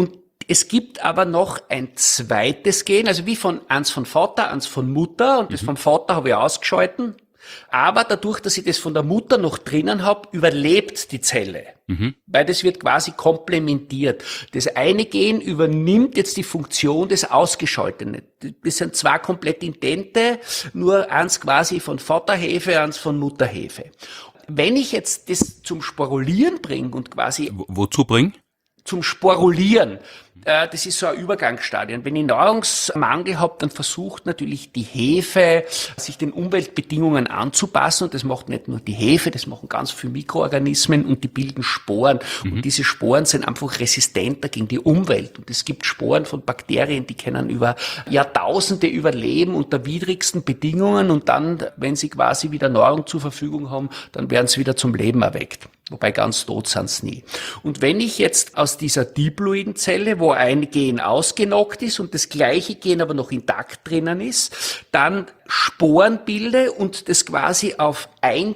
Es gibt aber noch ein zweites Gen, also wie eins von Vater, eins von Mutter, und das vom Vater habe ich ausgeschalten. Aber dadurch, dass ich das von der Mutter noch drinnen habe, überlebt die Zelle. Weil das wird quasi komplementiert. Das eine Gen übernimmt jetzt die Funktion des Ausgeschalteten. Das sind zwei komplett idente, nur eins quasi von Vaterhefe, eins von Mutterhefe. Wenn ich jetzt das zum Sporulieren bringe und quasi... Wozu bringen? Zum Sporulieren. Das ist so ein Übergangsstadium. Wenn ich Nahrungsmangel habe, dann versucht natürlich die Hefe, sich den Umweltbedingungen anzupassen. Und das macht nicht nur die Hefe, das machen ganz viele Mikroorganismen und die bilden Sporen. Und diese Sporen sind einfach resistenter gegen die Umwelt. Und es gibt Sporen von Bakterien, die können über Jahrtausende überleben unter widrigsten Bedingungen. Und dann, wenn sie quasi wieder Nahrung zur Verfügung haben, dann werden sie wieder zum Leben erweckt. Wobei ganz tot sind sie nie. Und wenn ich jetzt aus dieser diploiden Zelle, wo ein Gen ausgenockt ist und das gleiche Gen aber noch intakt drinnen ist, dann Sporen bilde und das quasi auf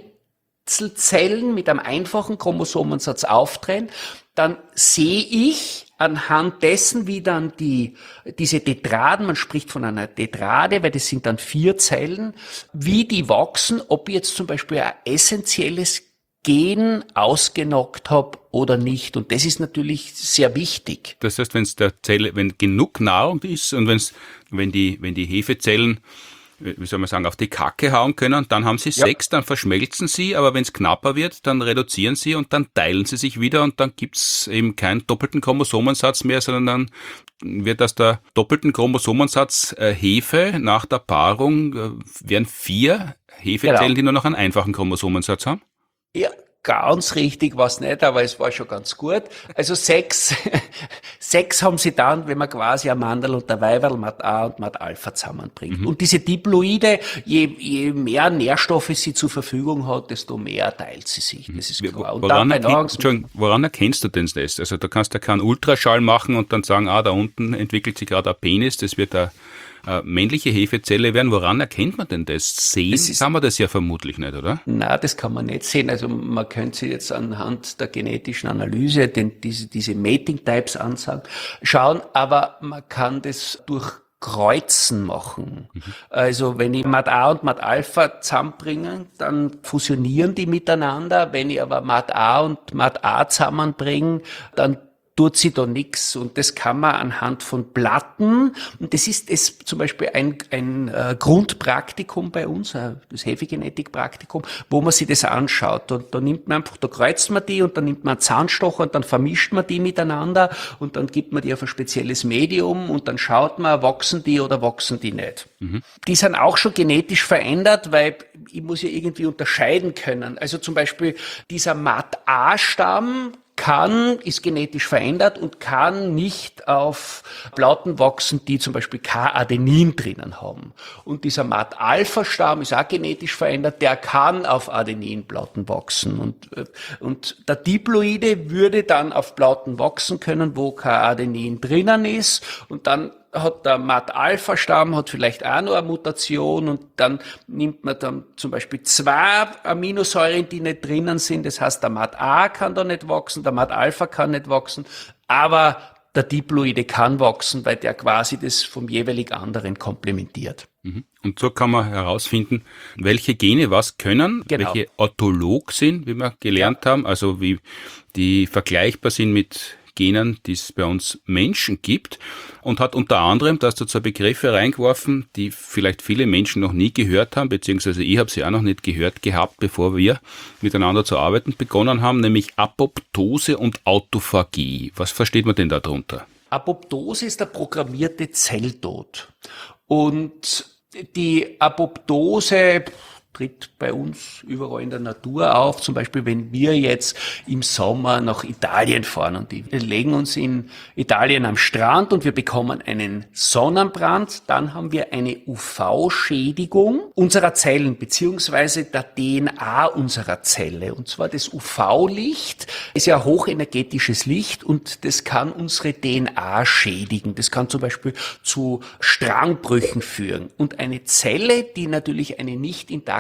Einzelzellen mit einem einfachen Chromosomensatz auftrennen, dann sehe ich anhand dessen, wie dann diese Tetraden, man spricht von einer Tetrade, weil das sind dann 4 Zellen, wie die wachsen, ob ich jetzt zum Beispiel ein essentielles Gen ausgenockt habe oder nicht. Und das ist natürlich sehr wichtig. Das heißt, wenn genug Nahrung ist und wenn die Hefezellen, wie soll man sagen, auf die Kacke hauen können, dann haben sie 6, dann verschmelzen sie, aber wenn es knapper wird, dann reduzieren sie und dann teilen sie sich wieder und dann gibt's eben keinen doppelten Chromosomensatz mehr, sondern dann wird aus der doppelten Chromosomensatz Hefe nach der Paarung werden 4 Hefezellen, die nur noch einen einfachen Chromosomensatz haben? Ja, ganz richtig war's nicht, aber es war schon ganz gut. Also 6 haben sie dann, wenn man quasi ein Mandel und ein Weiberl, Mat A und Mat Alpha zusammenbringt. Und diese Diploide, je mehr Nährstoffe sie zur Verfügung hat, desto mehr teilt sie sich. Das ist klar. Und woran erkennst du denn das? Also da kannst du keinen Ultraschall machen und dann sagen, da unten entwickelt sich gerade ein Penis, das wird eine männliche Hefezelle werden. Woran erkennt man denn das? Sehen kann man das ja vermutlich nicht, oder? Na, das kann man nicht sehen. Also man könnte sich jetzt anhand der genetischen Analyse diese Mating-Types anschauen, aber man kann das durch Kreuzen machen. Also wenn ich Mat A und Mat Alpha zusammenbringe, dann fusionieren die miteinander. Wenn ich aber Mat A und Mat A zusammenbringe, dann tut sie da nichts. Und das kann man anhand von Platten, und das ist zum Beispiel ein Grundpraktikum bei uns, das Hefegenetik-Praktikum, wo man sich das anschaut. Und da nimmt man einfach, da kreuzt man die und dann nimmt man einen Zahnstocher und dann vermischt man die miteinander und dann gibt man die auf ein spezielles Medium und dann schaut man, wachsen die oder wachsen die nicht. Die sind auch schon genetisch verändert, weil ich muss ja irgendwie unterscheiden können. Also zum Beispiel dieser Mat-A-Stamm ist genetisch verändert und kann nicht auf Platten wachsen, die zum Beispiel K-Adenin drinnen haben. Und dieser Mat-Alpha-Stamm ist auch genetisch verändert, der kann auf Adeninplatten wachsen. Und der Diploide würde dann auf Platten wachsen können, wo K-Adenin drinnen ist, und dann hat der Mat-Alpha-Stamm hat vielleicht auch noch eine Mutation und dann nimmt man dann zum Beispiel 2 Aminosäuren, die nicht drinnen sind. Das heißt, der Mat-A kann da nicht wachsen, der Mat-Alpha kann nicht wachsen, aber der Diploide kann wachsen, weil der quasi das vom jeweilig anderen komplementiert. Und so kann man herausfinden, welche Gene was können, welche autolog sind, wie wir gelernt haben, also wie die vergleichbar sind mit Genen, die es bei uns Menschen gibt, und hat unter anderem, da hast du 2 Begriffe reingeworfen, die vielleicht viele Menschen noch nie gehört haben, beziehungsweise ich habe sie auch noch nicht gehört gehabt, bevor wir miteinander zu arbeiten begonnen haben, nämlich Apoptose und Autophagie. Was versteht man denn darunter? Apoptose ist der programmierte Zelltod. Und die Apoptose tritt bei uns überall in der Natur auf. Zum Beispiel, wenn wir jetzt im Sommer nach Italien fahren und wir legen uns in Italien am Strand und wir bekommen einen Sonnenbrand, dann haben wir eine UV-Schädigung unserer Zellen beziehungsweise der DNA unserer Zelle. Und zwar das UV-Licht ist ja hochenergetisches Licht und das kann unsere DNA schädigen. Das kann zum Beispiel zu Strangbrüchen führen. Und eine Zelle, die natürlich eine nicht intakte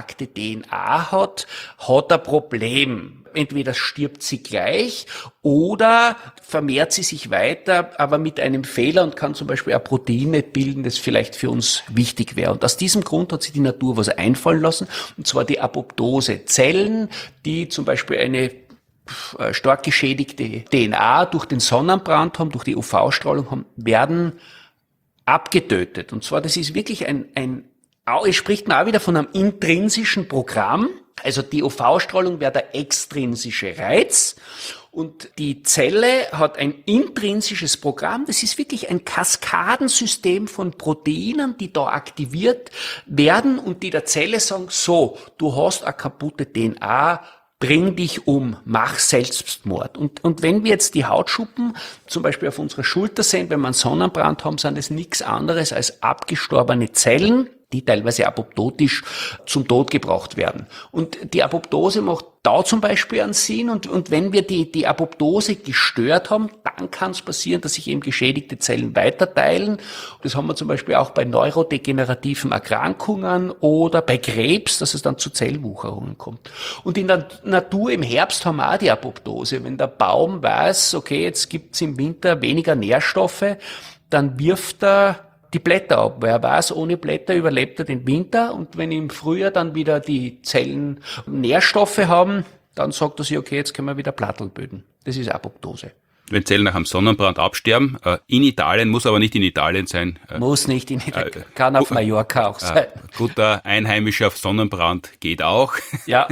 intakte DNA hat ein Problem. Entweder stirbt sie gleich oder vermehrt sie sich weiter, aber mit einem Fehler und kann zum Beispiel ein Protein nicht bilden, das vielleicht für uns wichtig wäre. Und aus diesem Grund hat sich die Natur was einfallen lassen, und zwar die Apoptose. Zellen, die zum Beispiel eine stark geschädigte DNA durch den Sonnenbrand haben, durch die UV-Strahlung haben, werden abgetötet. Und zwar, das ist wirklich es spricht man auch wieder von einem intrinsischen Programm. Also die UV-Strahlung wäre der extrinsische Reiz. Und die Zelle hat ein intrinsisches Programm. Das ist wirklich ein Kaskadensystem von Proteinen, die da aktiviert werden und die der Zelle sagen, so, du hast eine kaputte DNA, bring dich um, mach Selbstmord. Und wenn wir jetzt die Hautschuppen zum Beispiel auf unserer Schulter sehen, wenn wir einen Sonnenbrand haben, sind das nichts anderes als abgestorbene Zellen, die teilweise apoptotisch zum Tod gebracht werden. Und die Apoptose macht da zum Beispiel einen Sinn. Und wenn wir die Apoptose gestört haben, dann kann es passieren, dass sich eben geschädigte Zellen weiterteilen. Das haben wir zum Beispiel auch bei neurodegenerativen Erkrankungen oder bei Krebs, dass es dann zu Zellwucherungen kommt. Und in der Natur im Herbst haben wir auch die Apoptose. Wenn der Baum weiß, okay, jetzt gibt's im Winter weniger Nährstoffe, dann wirft er die Blätter ab, weil er weiß, ohne Blätter überlebt er den Winter, und wenn im Frühjahr dann wieder die Zellen Nährstoffe haben, dann sagt er sich, okay, jetzt können wir wieder Platteln bilden. Das ist Apoptose. Wenn Zellen nach einem Sonnenbrand absterben, in Italien, muss aber nicht in Italien sein. Muss nicht in Italien, kann auf Mallorca auch sein. Guter einheimischer Sonnenbrand geht auch. Ja.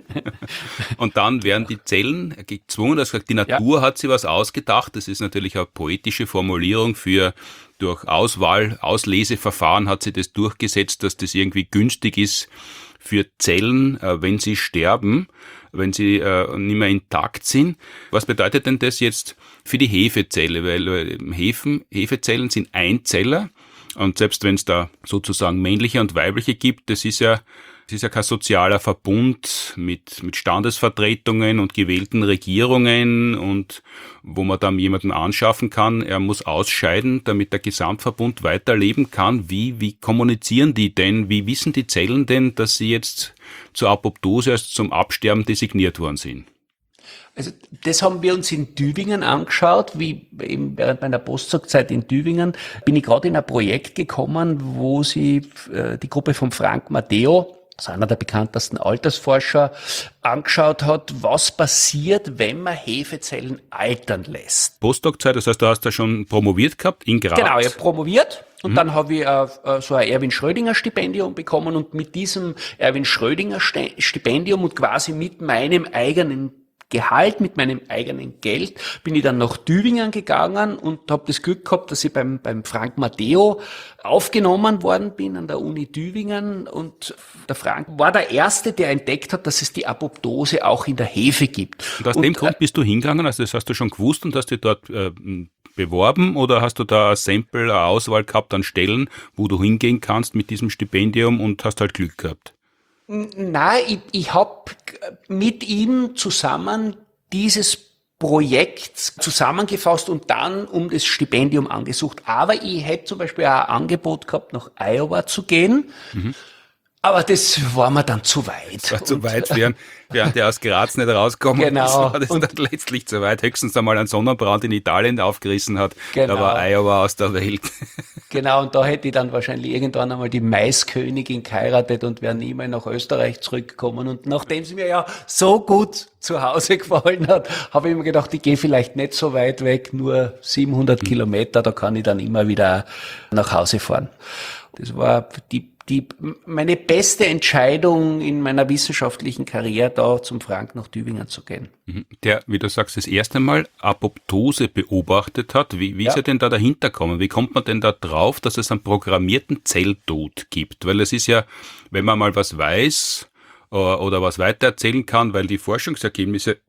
Und dann werden die Zellen gezwungen, also die Natur hat sich was ausgedacht, das ist natürlich eine poetische Formulierung für durch Ausleseverfahren hat sie das durchgesetzt, dass das irgendwie günstig ist für Zellen, wenn sie sterben, wenn sie nicht mehr intakt sind. Was bedeutet denn das jetzt für die Hefezelle? Weil Hefezellen sind Einzeller, und selbst wenn es da sozusagen männliche und weibliche gibt, das ist ja kein sozialer Verbund mit Standesvertretungen und gewählten Regierungen, und wo man dann jemanden anschaffen kann, er muss ausscheiden, damit der Gesamtverbund weiterleben kann. Wie kommunizieren die denn? Wie wissen die Zellen denn, dass sie jetzt zur Apoptose, also zum Absterben designiert worden sind? Also das haben wir uns in Tübingen angeschaut, wie eben während meiner Postdoc-Zeit in Tübingen bin ich gerade in ein Projekt gekommen, wo sie die Gruppe von Frank Matteo, also einer der bekanntesten Altersforscher, angeschaut hat, was passiert, wenn man Hefezellen altern lässt. Postdoc-Zeit, das heißt, du hast da schon promoviert gehabt in Graz? Genau, ich habe promoviert. Und dann habe ich so ein Erwin-Schrödinger-Stipendium bekommen, und mit diesem Erwin-Schrödinger-Stipendium und quasi mit meinem eigenen Gehalt, mit meinem eigenen Geld, bin ich dann nach Tübingen gegangen und habe das Glück gehabt, dass ich beim Frank Matteo aufgenommen worden bin an der Uni Tübingen, und der Frank war der Erste, der entdeckt hat, dass es die Apoptose auch in der Hefe gibt. Und aus dem Grund bist du hingegangen, also das hast du schon gewusst und hast dich dort beworben, oder hast du da ein Sample, eine Auswahl gehabt an Stellen, wo du hingehen kannst mit diesem Stipendium und hast halt Glück gehabt? Nein, ich habe mit ihm zusammen dieses Projekt zusammengefasst und dann um das Stipendium angesucht. Aber ich hätte zum Beispiel auch ein Angebot gehabt, nach Iowa zu gehen. Mhm. Aber das war mir dann zu weit. Das war zu weit für einen, der aus Graz nicht rausgekommen genau. ist, war das dann letztlich zu weit. Höchstens einmal einen Sonnenbrand in Italien aufgerissen hat. Genau. Da war Iowa aus der Welt. Genau, und da hätte ich dann wahrscheinlich irgendwann einmal die Maiskönigin geheiratet und wäre nie mehr nach Österreich zurückgekommen. Und nachdem es mir ja so gut zu Hause gefallen hat, habe ich mir gedacht, ich gehe vielleicht nicht so weit weg, nur 700 Kilometer, da kann ich dann immer wieder nach Hause fahren. Das war meine beste Entscheidung in meiner wissenschaftlichen Karriere, da zum Frank nach Tübingen zu gehen. Der, wie du sagst, das erste Mal Apoptose beobachtet hat. Wie ist er denn da dahinter gekommen? Wie kommt man denn da drauf, dass es einen programmierten Zelltod gibt? Weil es ist ja, wenn man mal was weiß oder was weitererzählen kann, weil die Forschungsergebnisse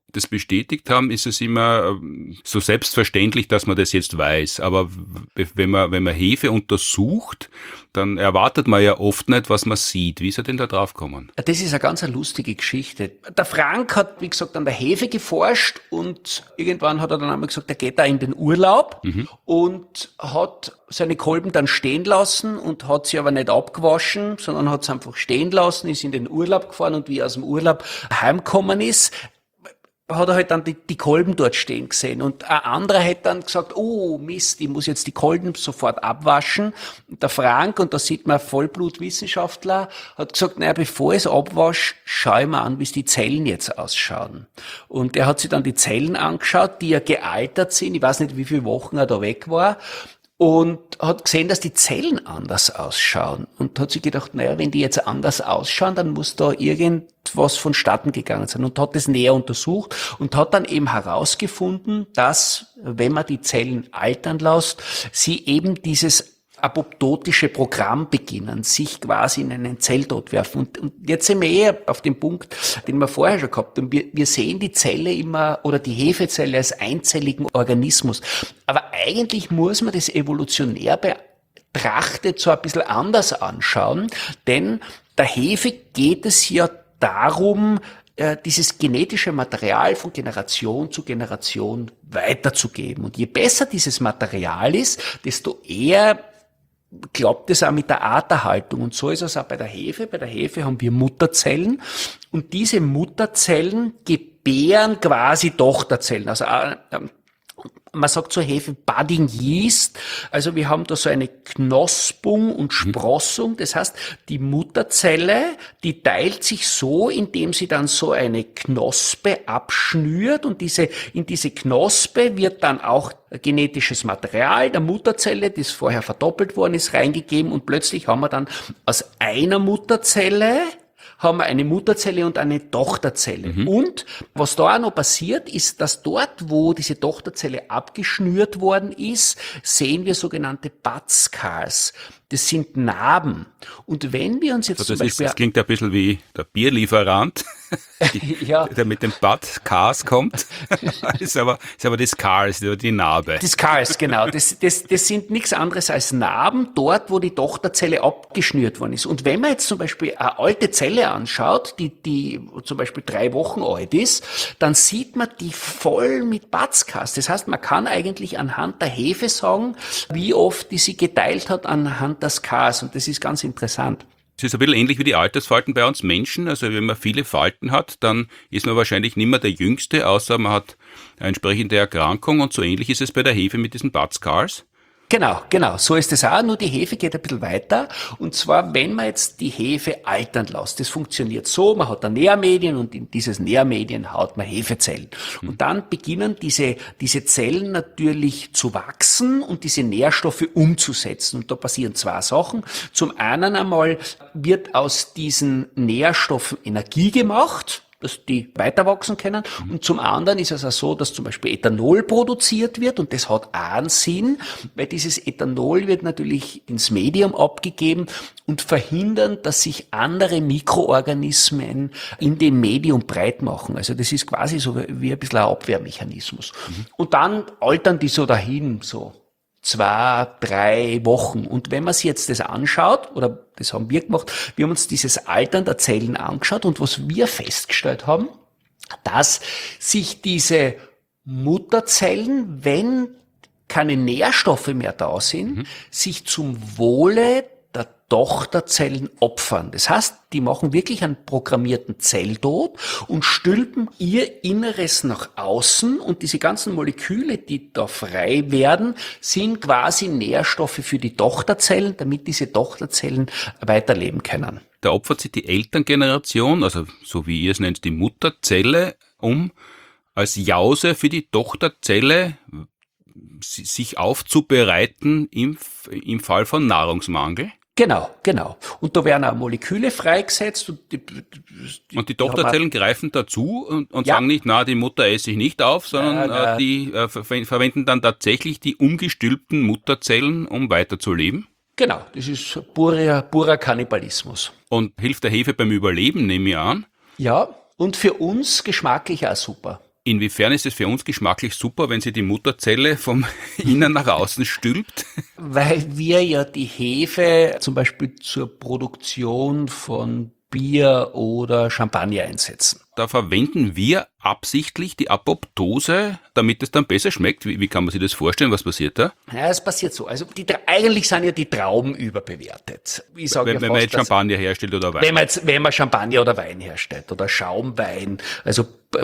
das bestätigt haben, ist es immer so selbstverständlich, dass man das jetzt weiß. Aber wenn man Hefe untersucht, dann erwartet man ja oft nicht, was man sieht. Wie ist er denn da drauf gekommen? Das ist eine ganz lustige Geschichte. Der Frank hat, wie gesagt, an der Hefe geforscht und irgendwann hat er dann einmal gesagt, er geht da in den Urlaub und hat seine Kolben dann stehen lassen und hat sie aber nicht abgewaschen, sondern hat sie einfach stehen lassen, ist in den Urlaub gefahren und wie er aus dem Urlaub heimgekommen ist, hat er halt dann die Kolben dort stehen gesehen. Und ein anderer hätte dann gesagt, oh Mist, ich muss jetzt die Kolben sofort abwaschen. Und der Frank, und da sieht man Vollblutwissenschaftler, hat gesagt, naja, bevor ich es abwasche, schaue ich mir an, wie die Zellen jetzt ausschauen. Und er hat sich dann die Zellen angeschaut, die ja gealtert sind. Ich weiß nicht, wie viele Wochen er da weg war. Und hat gesehen, dass die Zellen anders ausschauen. Und hat sich gedacht, naja, wenn die jetzt anders ausschauen, dann muss da irgendwas vonstatten gegangen sein. Und hat das näher untersucht und hat dann eben herausgefunden, dass, wenn man die Zellen altern lässt, sie eben dieses apoptotische Programm beginnen, sich quasi in einen Zelltod werfen. Und jetzt sind wir eher auf dem Punkt, den wir vorher schon gehabt haben. Wir sehen die Zelle immer oder die Hefezelle als einzelligen Organismus. Aber eigentlich muss man das evolutionär betrachtet so ein bisschen anders anschauen, denn der Hefe geht es ja darum, dieses genetische Material von Generation zu Generation weiterzugeben. Und je besser dieses Material ist, desto eher klappt es auch mit der Arterhaltung. Und so ist es auch bei der Hefe. Bei der Hefe haben wir Mutterzellen und diese Mutterzellen gebären quasi Tochterzellen. Also man sagt zur Hefe Budding Yeast. Also wir haben da so eine Knospung und Sprossung. Das heißt, die Mutterzelle, die teilt sich so, indem sie dann so eine Knospe abschnürt und in diese Knospe wird dann auch genetisches Material der Mutterzelle, das vorher verdoppelt worden ist, reingegeben und plötzlich haben wir dann aus einer Mutterzelle haben wir eine Mutterzelle und eine Tochterzelle. Und was da auch noch passiert, ist, dass dort, wo diese Tochterzelle abgeschnürt worden ist, sehen wir sogenannte Bud-Scars. Das sind Narben. Und wenn wir uns jetzt also zum Beispiel... Das klingt ein bisschen wie der Bierlieferant, ja. der mit dem Bud-Cars kommt. ist aber das Cars, die Narbe. Das Scars, genau. Das sind nichts anderes als Narben dort, wo die Tochterzelle abgeschnürt worden ist. Und wenn man jetzt zum Beispiel eine alte Zelle anschaut, die zum Beispiel 3 Wochen alt ist, dann sieht man die voll mit Bud-Scars. Das heißt, man kann eigentlich anhand der Hefe sagen, wie oft die sie geteilt hat anhand der Scars. Und das ist ganz interessant. Es ist ein bisschen ähnlich wie die Altersfalten bei uns Menschen. Also wenn man viele Falten hat, dann ist man wahrscheinlich nicht mehr der Jüngste, außer man hat eine entsprechende Erkrankung. Und so ähnlich ist es bei der Hefe mit diesen Bud-Scars. Genau. So ist es auch. Nur die Hefe geht ein bisschen weiter. Und zwar, wenn man jetzt die Hefe altern lässt. Das funktioniert so. Man hat ein Nährmedien und in dieses Nährmedien haut man Hefezellen. Und dann beginnen diese Zellen natürlich zu wachsen und diese Nährstoffe umzusetzen. Und da passieren 2 Sachen. Zum einen einmal wird aus diesen Nährstoffen Energie gemacht, dass die weiter wachsen können. Und zum anderen ist es auch so, dass zum Beispiel Ethanol produziert wird und das hat auch einen Sinn, weil dieses Ethanol wird natürlich ins Medium abgegeben und verhindern, dass sich andere Mikroorganismen in dem Medium breit machen. Also das ist quasi so wie ein bisschen ein Abwehrmechanismus. Und dann altern die so dahin, so 2, 3 Wochen. Und wenn man sich jetzt das anschaut, oder das haben wir gemacht, wir haben uns dieses Altern der Zellen angeschaut und was wir festgestellt haben, dass sich diese Mutterzellen, wenn keine Nährstoffe mehr da sind, sich zum Wohle der Tochterzellen opfern. Das heißt, die machen wirklich einen programmierten Zelltod und stülpen ihr Inneres nach außen und diese ganzen Moleküle, die da frei werden, sind quasi Nährstoffe für die Tochterzellen, damit diese Tochterzellen weiterleben können. Da opfert sich die Elterngeneration, also so wie ihr es nennt, die Mutterzelle, um als Jause für die Tochterzelle sich aufzubereiten im Fall von Nahrungsmangel. Genau. Und da werden auch Moleküle freigesetzt. Und die Tochterzellen greifen dazu und sagen nicht, na, die Mutter esse ich nicht auf, sondern die verwenden dann tatsächlich die umgestülpten Mutterzellen, um weiterzuleben. Genau, das ist purer Kannibalismus. Und hilft der Hefe beim Überleben, nehme ich an. Ja, und für uns geschmacklich auch super. Inwiefern ist es für uns geschmacklich super, wenn sie die Mutterzelle vom Innen nach außen stülpt? Weil wir ja die Hefe zum Beispiel zur Produktion von Bier oder Champagner einsetzen. Da verwenden wir absichtlich die Apoptose, damit es dann besser schmeckt. Wie kann man sich das vorstellen? Was passiert da? Ja, es passiert so. Also eigentlich sind ja die Trauben überbewertet. Ich sage Wenn man jetzt Champagner herstellt oder Wein? Wenn man Champagner oder Wein herstellt oder Schaumwein. Also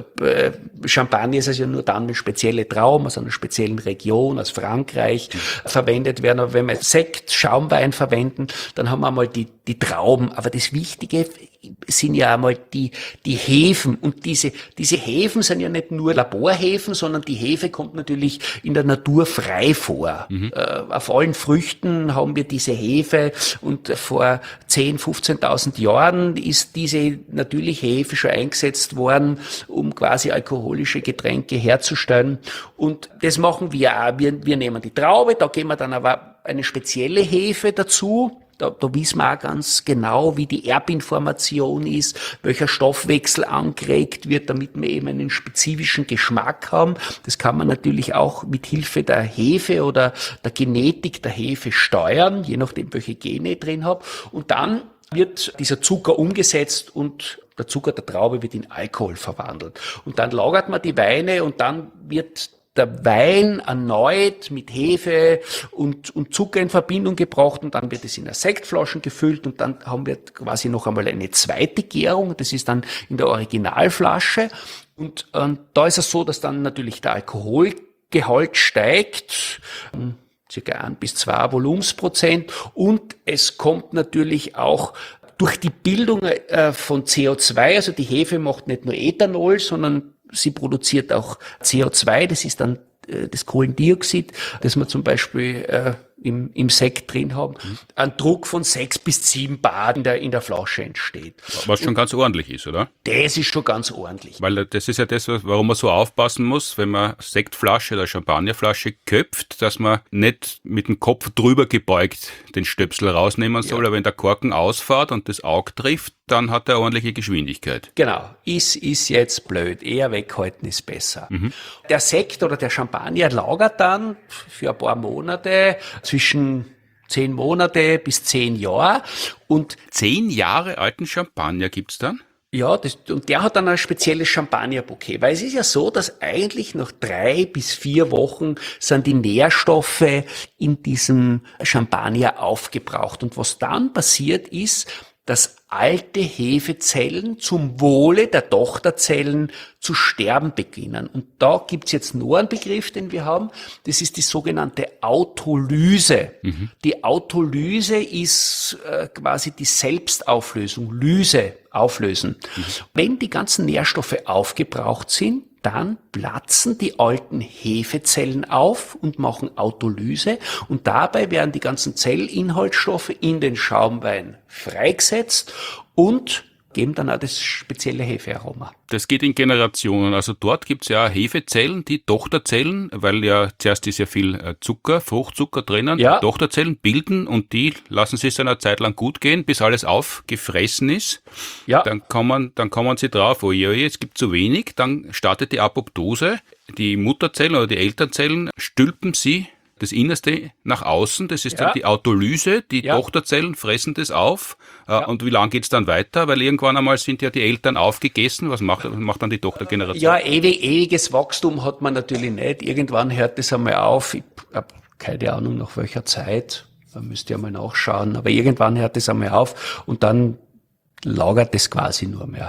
Champagner ist also nur dann, wenn spezielle Trauben aus einer speziellen Region, aus Frankreich, verwendet werden. Aber wenn wir Sekt, Schaumwein verwenden, dann haben wir einmal die Trauben. Aber das Wichtige sind ja einmal die Hefen. Und diese Hefen sind ja nicht nur Laborhefen, sondern die Hefe kommt natürlich in der Natur frei vor. Auf allen Früchten haben wir diese Hefe und vor 10.000, 15.000 Jahren ist diese natürliche Hefe schon eingesetzt worden, um quasi alkoholische Getränke herzustellen. Und das machen wir auch. Wir nehmen die Traube, da geben wir dann aber eine spezielle Hefe dazu. Da wissen wir auch ganz genau, wie die Erbinformation ist, welcher Stoffwechsel angeregt wird, damit wir eben einen spezifischen Geschmack haben. Das kann man natürlich auch mit Hilfe der Hefe oder der Genetik der Hefe steuern, je nachdem, welche Gene ich drin habe. Und dann wird dieser Zucker umgesetzt und der Zucker der Traube wird in Alkohol verwandelt. Und dann lagert man die Weine und dann wird der Wein erneut mit Hefe und Zucker in Verbindung gebracht und dann wird es in eine Sektflaschen gefüllt und dann haben wir quasi noch einmal eine zweite Gärung, das ist dann in der Originalflasche und da ist es so, dass dann natürlich der Alkoholgehalt steigt, circa 1 bis 2 Volumensprozent und es kommt natürlich auch durch die Bildung von CO2, also die Hefe macht nicht nur Ethanol, sondern sie produziert auch CO2, das ist dann das Kohlendioxid, das wir zum Beispiel im Sekt drin haben. Ein Druck von 6 bis 7 Bar in der Flasche entsteht. Was schon ganz ordentlich ist, oder? Das ist schon ganz ordentlich. Weil das ist ja das, warum man so aufpassen muss, wenn man Sektflasche oder Champagnerflasche köpft, dass man nicht mit dem Kopf drüber gebeugt den Stöpsel rausnehmen soll, aber wenn der Korken ausfährt und das Auge trifft, dann hat er ordentliche Geschwindigkeit. Genau. Ist jetzt blöd. Eher weghalten ist besser. Der Sekt oder der Champagner lagert dann für ein paar Monate, zwischen 10 Monate bis 10 Jahre. Und 10 Jahre alten Champagner gibt's dann? ja, und der hat dann ein spezielles Champagnerbouquet, weil es ist ja so, dass eigentlich nach 3 bis 4 Wochen sind die Nährstoffe in diesem Champagner aufgebraucht. Und was dann passiert ist, dass alte Hefezellen zum Wohle der Tochterzellen zu sterben beginnen. Und da gibt's jetzt nur einen Begriff, den wir haben. Das ist die sogenannte Autolyse. Die Autolyse ist quasi die Selbstauflösung, auflösen. Wenn die ganzen Nährstoffe aufgebraucht sind, dann platzen die alten Hefezellen auf und machen Autolyse und dabei werden die ganzen Zellinhaltsstoffe in den Schaumwein freigesetzt und geben dann auch das spezielle Hefearoma. Das geht in Generationen. Also dort gibt's ja Hefezellen, die Tochterzellen, weil ja zuerst ist ja viel Zucker, Fruchtzucker drinnen, Ja. Tochterzellen bilden und die lassen sich dann eine Zeit lang gut gehen, bis alles aufgefressen ist. Ja. Dann kommen sie drauf, oh je, es gibt zu wenig, dann startet die Apoptose. Die Mutterzellen oder die Elternzellen stülpen sie das Innerste nach außen, das ist Ja. dann die Autolyse, die Ja. Tochterzellen fressen das auf. Und wie lang geht's dann weiter? Weil irgendwann einmal sind ja die Eltern aufgegessen. Was macht dann die Tochtergeneration? Ja, ewiges Wachstum hat man natürlich nicht. Irgendwann hört das einmal auf. Ich habe keine Ahnung, nach welcher Zeit. Da müsst ihr mal nachschauen. Aber irgendwann hört das einmal auf und dann lagert das quasi nur mehr.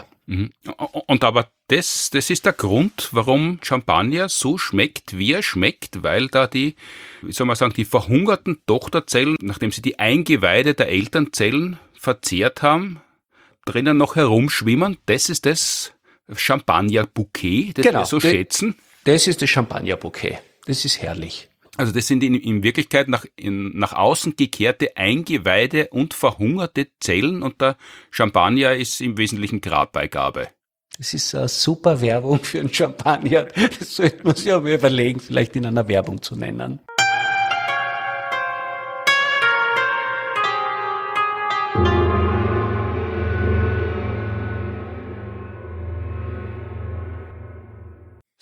Und aber das ist der Grund, warum Champagner so schmeckt, wie er schmeckt, weil da die verhungerten Tochterzellen, nachdem sie die Eingeweide der Elternzellen verzehrt haben, drinnen noch herumschwimmen. Das ist das Champagner-Bouquet, das wir so schätzen. Das ist das Champagner-Bouquet. Das ist herrlich. Also das sind in Wirklichkeit nach außen gekehrte Eingeweide und verhungerte Zellen und der Champagner ist im Wesentlichen Grabbeigabe. Das ist eine super Werbung für einen Champagner. Das sollte man sich aber überlegen, vielleicht in einer Werbung zu nennen.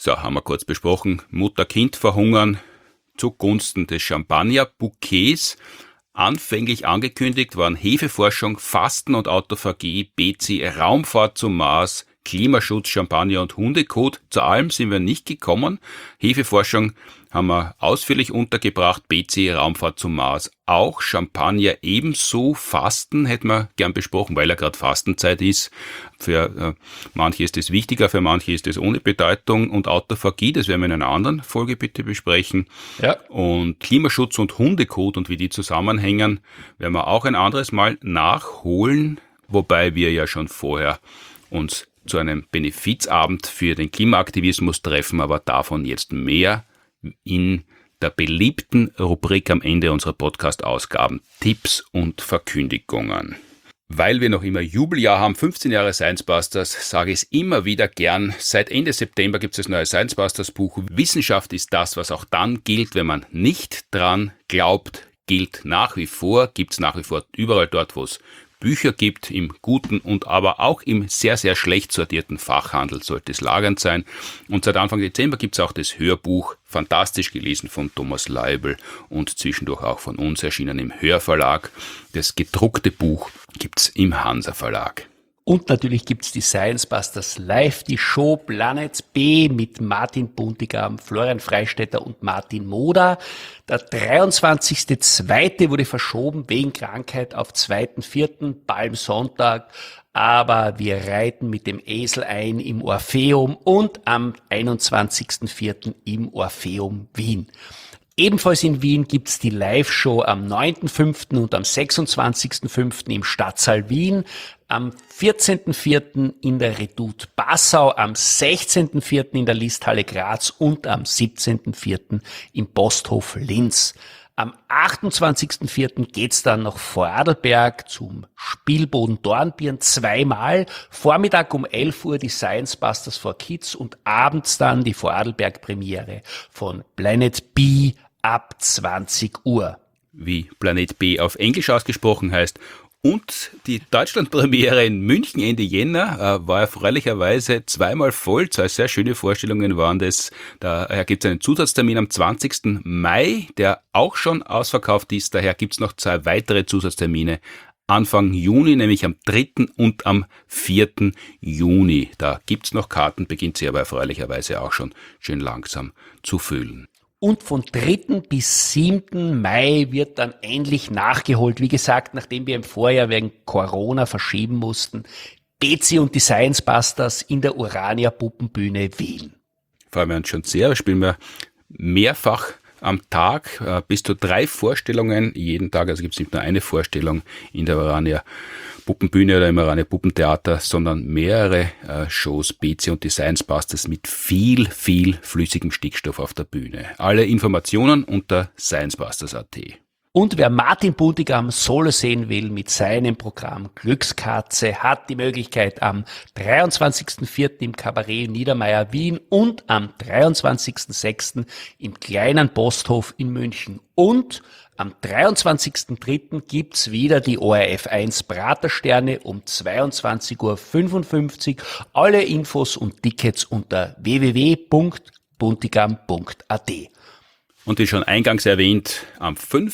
So, haben wir kurz besprochen. Mutter-Kind verhungern zugunsten des Champagner-Bouquets. Anfänglich angekündigt waren Hefeforschung, Fasten und Autophagie, BC, Raumfahrt zum Mars, Klimaschutz, Champagner und Hundekot. Zu allem sind wir nicht gekommen. Hefeforschung haben wir ausführlich untergebracht, BC, Raumfahrt zum Mars auch, Champagner ebenso, Fasten hätten wir gern besprochen, weil ja gerade Fastenzeit ist. Für manche ist es wichtiger, für manche ist es ohne Bedeutung, und Autophagie, das werden wir in einer anderen Folge bitte besprechen. Ja. Und Klimaschutz und Hundekot und wie die zusammenhängen, werden wir auch ein anderes Mal nachholen, wobei wir ja schon vorher uns zu einem Benefizabend für den Klimaaktivismus treffen, aber davon jetzt mehr in der beliebten Rubrik am Ende unserer Podcast-Ausgaben, Tipps und Verkündigungen. Weil wir noch immer Jubeljahr haben, 15 Jahre Science Busters, sage ich es immer wieder gern. Seit Ende September gibt es das neue Science Busters Buch. Wissenschaft ist das, was auch dann gilt, wenn man nicht dran glaubt, gilt nach wie vor, gibt es nach wie vor überall dort, wo es Bücher gibt, im guten und aber auch im sehr, sehr schlecht sortierten Fachhandel sollte es lagernd sein. Und seit Anfang Dezember gibt es auch das Hörbuch, fantastisch gelesen von Thomas Leibl und zwischendurch auch von uns, erschienen im Hörverlag. Das gedruckte Buch gibt es im Hansa Verlag. Und natürlich gibt's die Science Busters Live, die Show Planet B mit Martin Buntigam, Florian Freistetter und Martin Moder. Der 23.02. wurde verschoben wegen Krankheit auf 2.04. Palmsonntag. Aber wir reiten mit dem Esel ein im Orpheum und am 21.04. im Orpheum Wien. Ebenfalls in Wien gibt's die Live-Show am 9.05. und am 26.05. im Stadtsaal Wien, am 14.04. in der Redoute Passau, am 16.04. in der Listhalle Graz und am 17.04. im Posthof Linz. Am 28.04. geht's dann nach Vorarlberg zum Spielboden Dornbirn zweimal. Vormittag um 11 Uhr die Science Busters for Kids und abends dann die Vorarlberg-Premiere von Planet B ab 20 Uhr. Wie Planet B auf Englisch ausgesprochen heißt. Und die Deutschlandpremiere in München Ende Jänner war erfreulicherweise zweimal voll. Zwei sehr schöne Vorstellungen waren das. Daher gibt es einen Zusatztermin am 20. Mai, der auch schon ausverkauft ist. Daher gibt es noch zwei weitere Zusatztermine Anfang Juni, nämlich am 3. und am 4. Juni. Da gibt es noch Karten, beginnt sie aber erfreulicherweise auch schon schön langsam zu füllen. Und von 3. bis 7. Mai wird dann endlich nachgeholt. Wie gesagt, nachdem wir im Vorjahr wegen Corona verschieben mussten, Bezi und die Science Busters in der Urania Puppenbühne Wien. Freuen wir uns schon sehr. Da spielen wir mehrfach am Tag, bis zu 3 Vorstellungen jeden Tag. Also gibt es nicht nur eine Vorstellung in der Urania Puppenbühne oder im Urania Puppentheater, sondern mehrere Shows, BC und die Science Busters mit viel flüssigem Stickstoff auf der Bühne. Alle Informationen unter sciencebusters.at. Und wer Martin Buntigam solo sehen will mit seinem Programm Glückskatze, hat die Möglichkeit am 23.04. im Kabarett Niedermeyer Wien und am 23.06. im kleinen Posthof in München. Und am 23.03. gibt's wieder die ORF 1 Pratersterne um 22.55 Uhr. Alle Infos und Tickets unter www.buntigam.at. Und wie schon eingangs erwähnt, am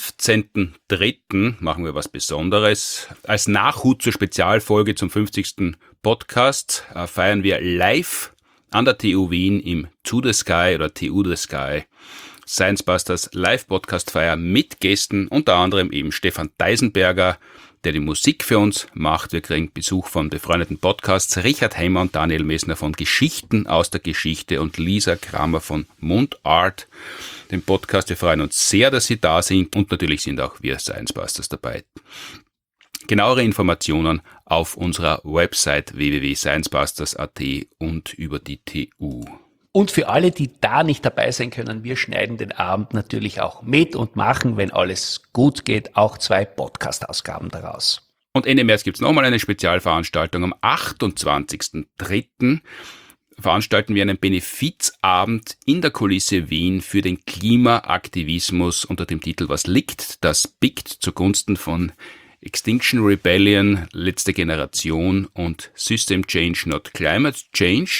15.03. machen wir was Besonderes. Als Nachhut zur Spezialfolge zum 50. Podcast feiern wir live an der TU Wien im To the Sky oder TU the Sky Science Busters Live-Podcast-Feier mit Gästen, unter anderem eben Stefan Deisenberger, der die Musik für uns macht. Wir kriegen Besuch von befreundeten Podcasts Richard Heimer und Daniel Messner von Geschichten aus der Geschichte und Lisa Kramer von Mundart, dem Podcast. Wir freuen uns sehr, dass Sie da sind und natürlich sind auch wir Science Busters dabei. Genauere Informationen auf unserer Website www.sciencebusters.at und über die TU. Und für alle, die da nicht dabei sein können, wir schneiden den Abend natürlich auch mit und machen, wenn alles gut geht, auch 2 Podcast-Ausgaben daraus. Und Ende März gibt es nochmal eine Spezialveranstaltung. Am 28.03. veranstalten wir einen Benefizabend in der Kulisse Wien für den Klimaaktivismus unter dem Titel Was liegt, das biegt zugunsten von Extinction Rebellion, letzte Generation und System Change, not Climate Change.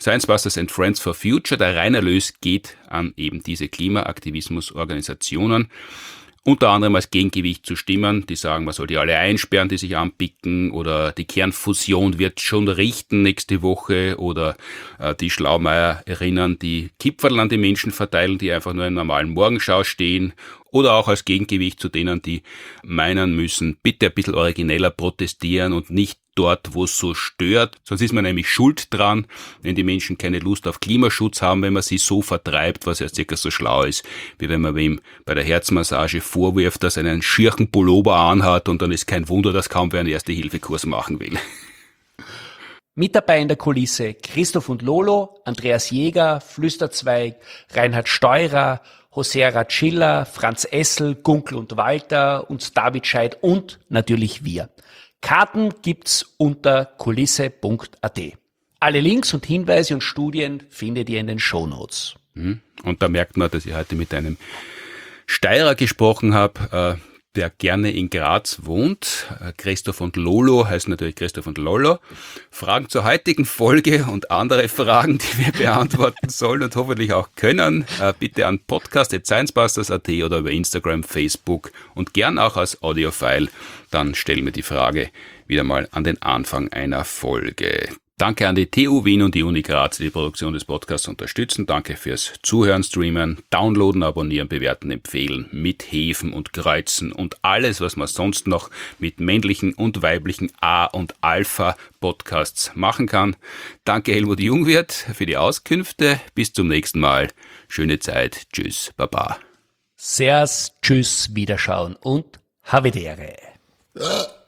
Science Busters and Friends for Future. Der Reinerlös geht an eben diese Klimaaktivismusorganisationen. Unter anderem als Gegengewicht zu Stimmen, die sagen, man soll die alle einsperren, die sich anpicken, oder die Kernfusion wird schon richten nächste Woche, oder die Schlaumeier erinnern, die Kipferl an die Menschen verteilen, die einfach nur im normalen Morgenschau stehen, oder auch als Gegengewicht zu denen, die meinen müssen, bitte ein bisschen origineller protestieren und nicht dort, wo es so stört. Sonst ist man nämlich schuld dran, wenn die Menschen keine Lust auf Klimaschutz haben, wenn man sie so vertreibt, was ja circa so schlau ist, wie wenn man wem bei der Herzmassage vorwirft, dass er einen schirchen Pullover anhat, und dann ist kein Wunder, dass kaum wer einen Erste-Hilfe-Kurs machen will. Mit dabei in der Kulisse Christoph und Lolo, Andreas Jäger, Flüsterzweig, Reinhard Steurer, Hosea Schiller, Franz Essel, Gunkel und Walter und David Scheid und natürlich wir. Karten gibt's unter kulisse.at. Alle Links und Hinweise und Studien findet ihr in den Shownotes. Und da merkt man, dass ich heute mit einem Steirer gesprochen habe, der gerne in Graz wohnt. Christoph und Lolo heißt natürlich Christoph und Lolo. Fragen zur heutigen Folge und andere Fragen, die wir beantworten sollen und hoffentlich auch können, bitte an podcast@sciencebusters.at oder über Instagram, Facebook und gern auch als Audiofile. Dann stellen wir die Frage wieder mal an den Anfang einer Folge. Danke an die TU Wien und die Uni Graz, die die Produktion des Podcasts unterstützen. Danke fürs Zuhören, Streamen, Downloaden, Abonnieren, Bewerten, Empfehlen, Mithäfen und Kreuzen und alles, was man sonst noch mit männlichen und weiblichen A- und Alpha-Podcasts machen kann. Danke Helmut Jungwirth für die Auskünfte. Bis zum nächsten Mal. Schöne Zeit. Tschüss. Baba. Servus, tschüss, Wiederschauen und Havidere.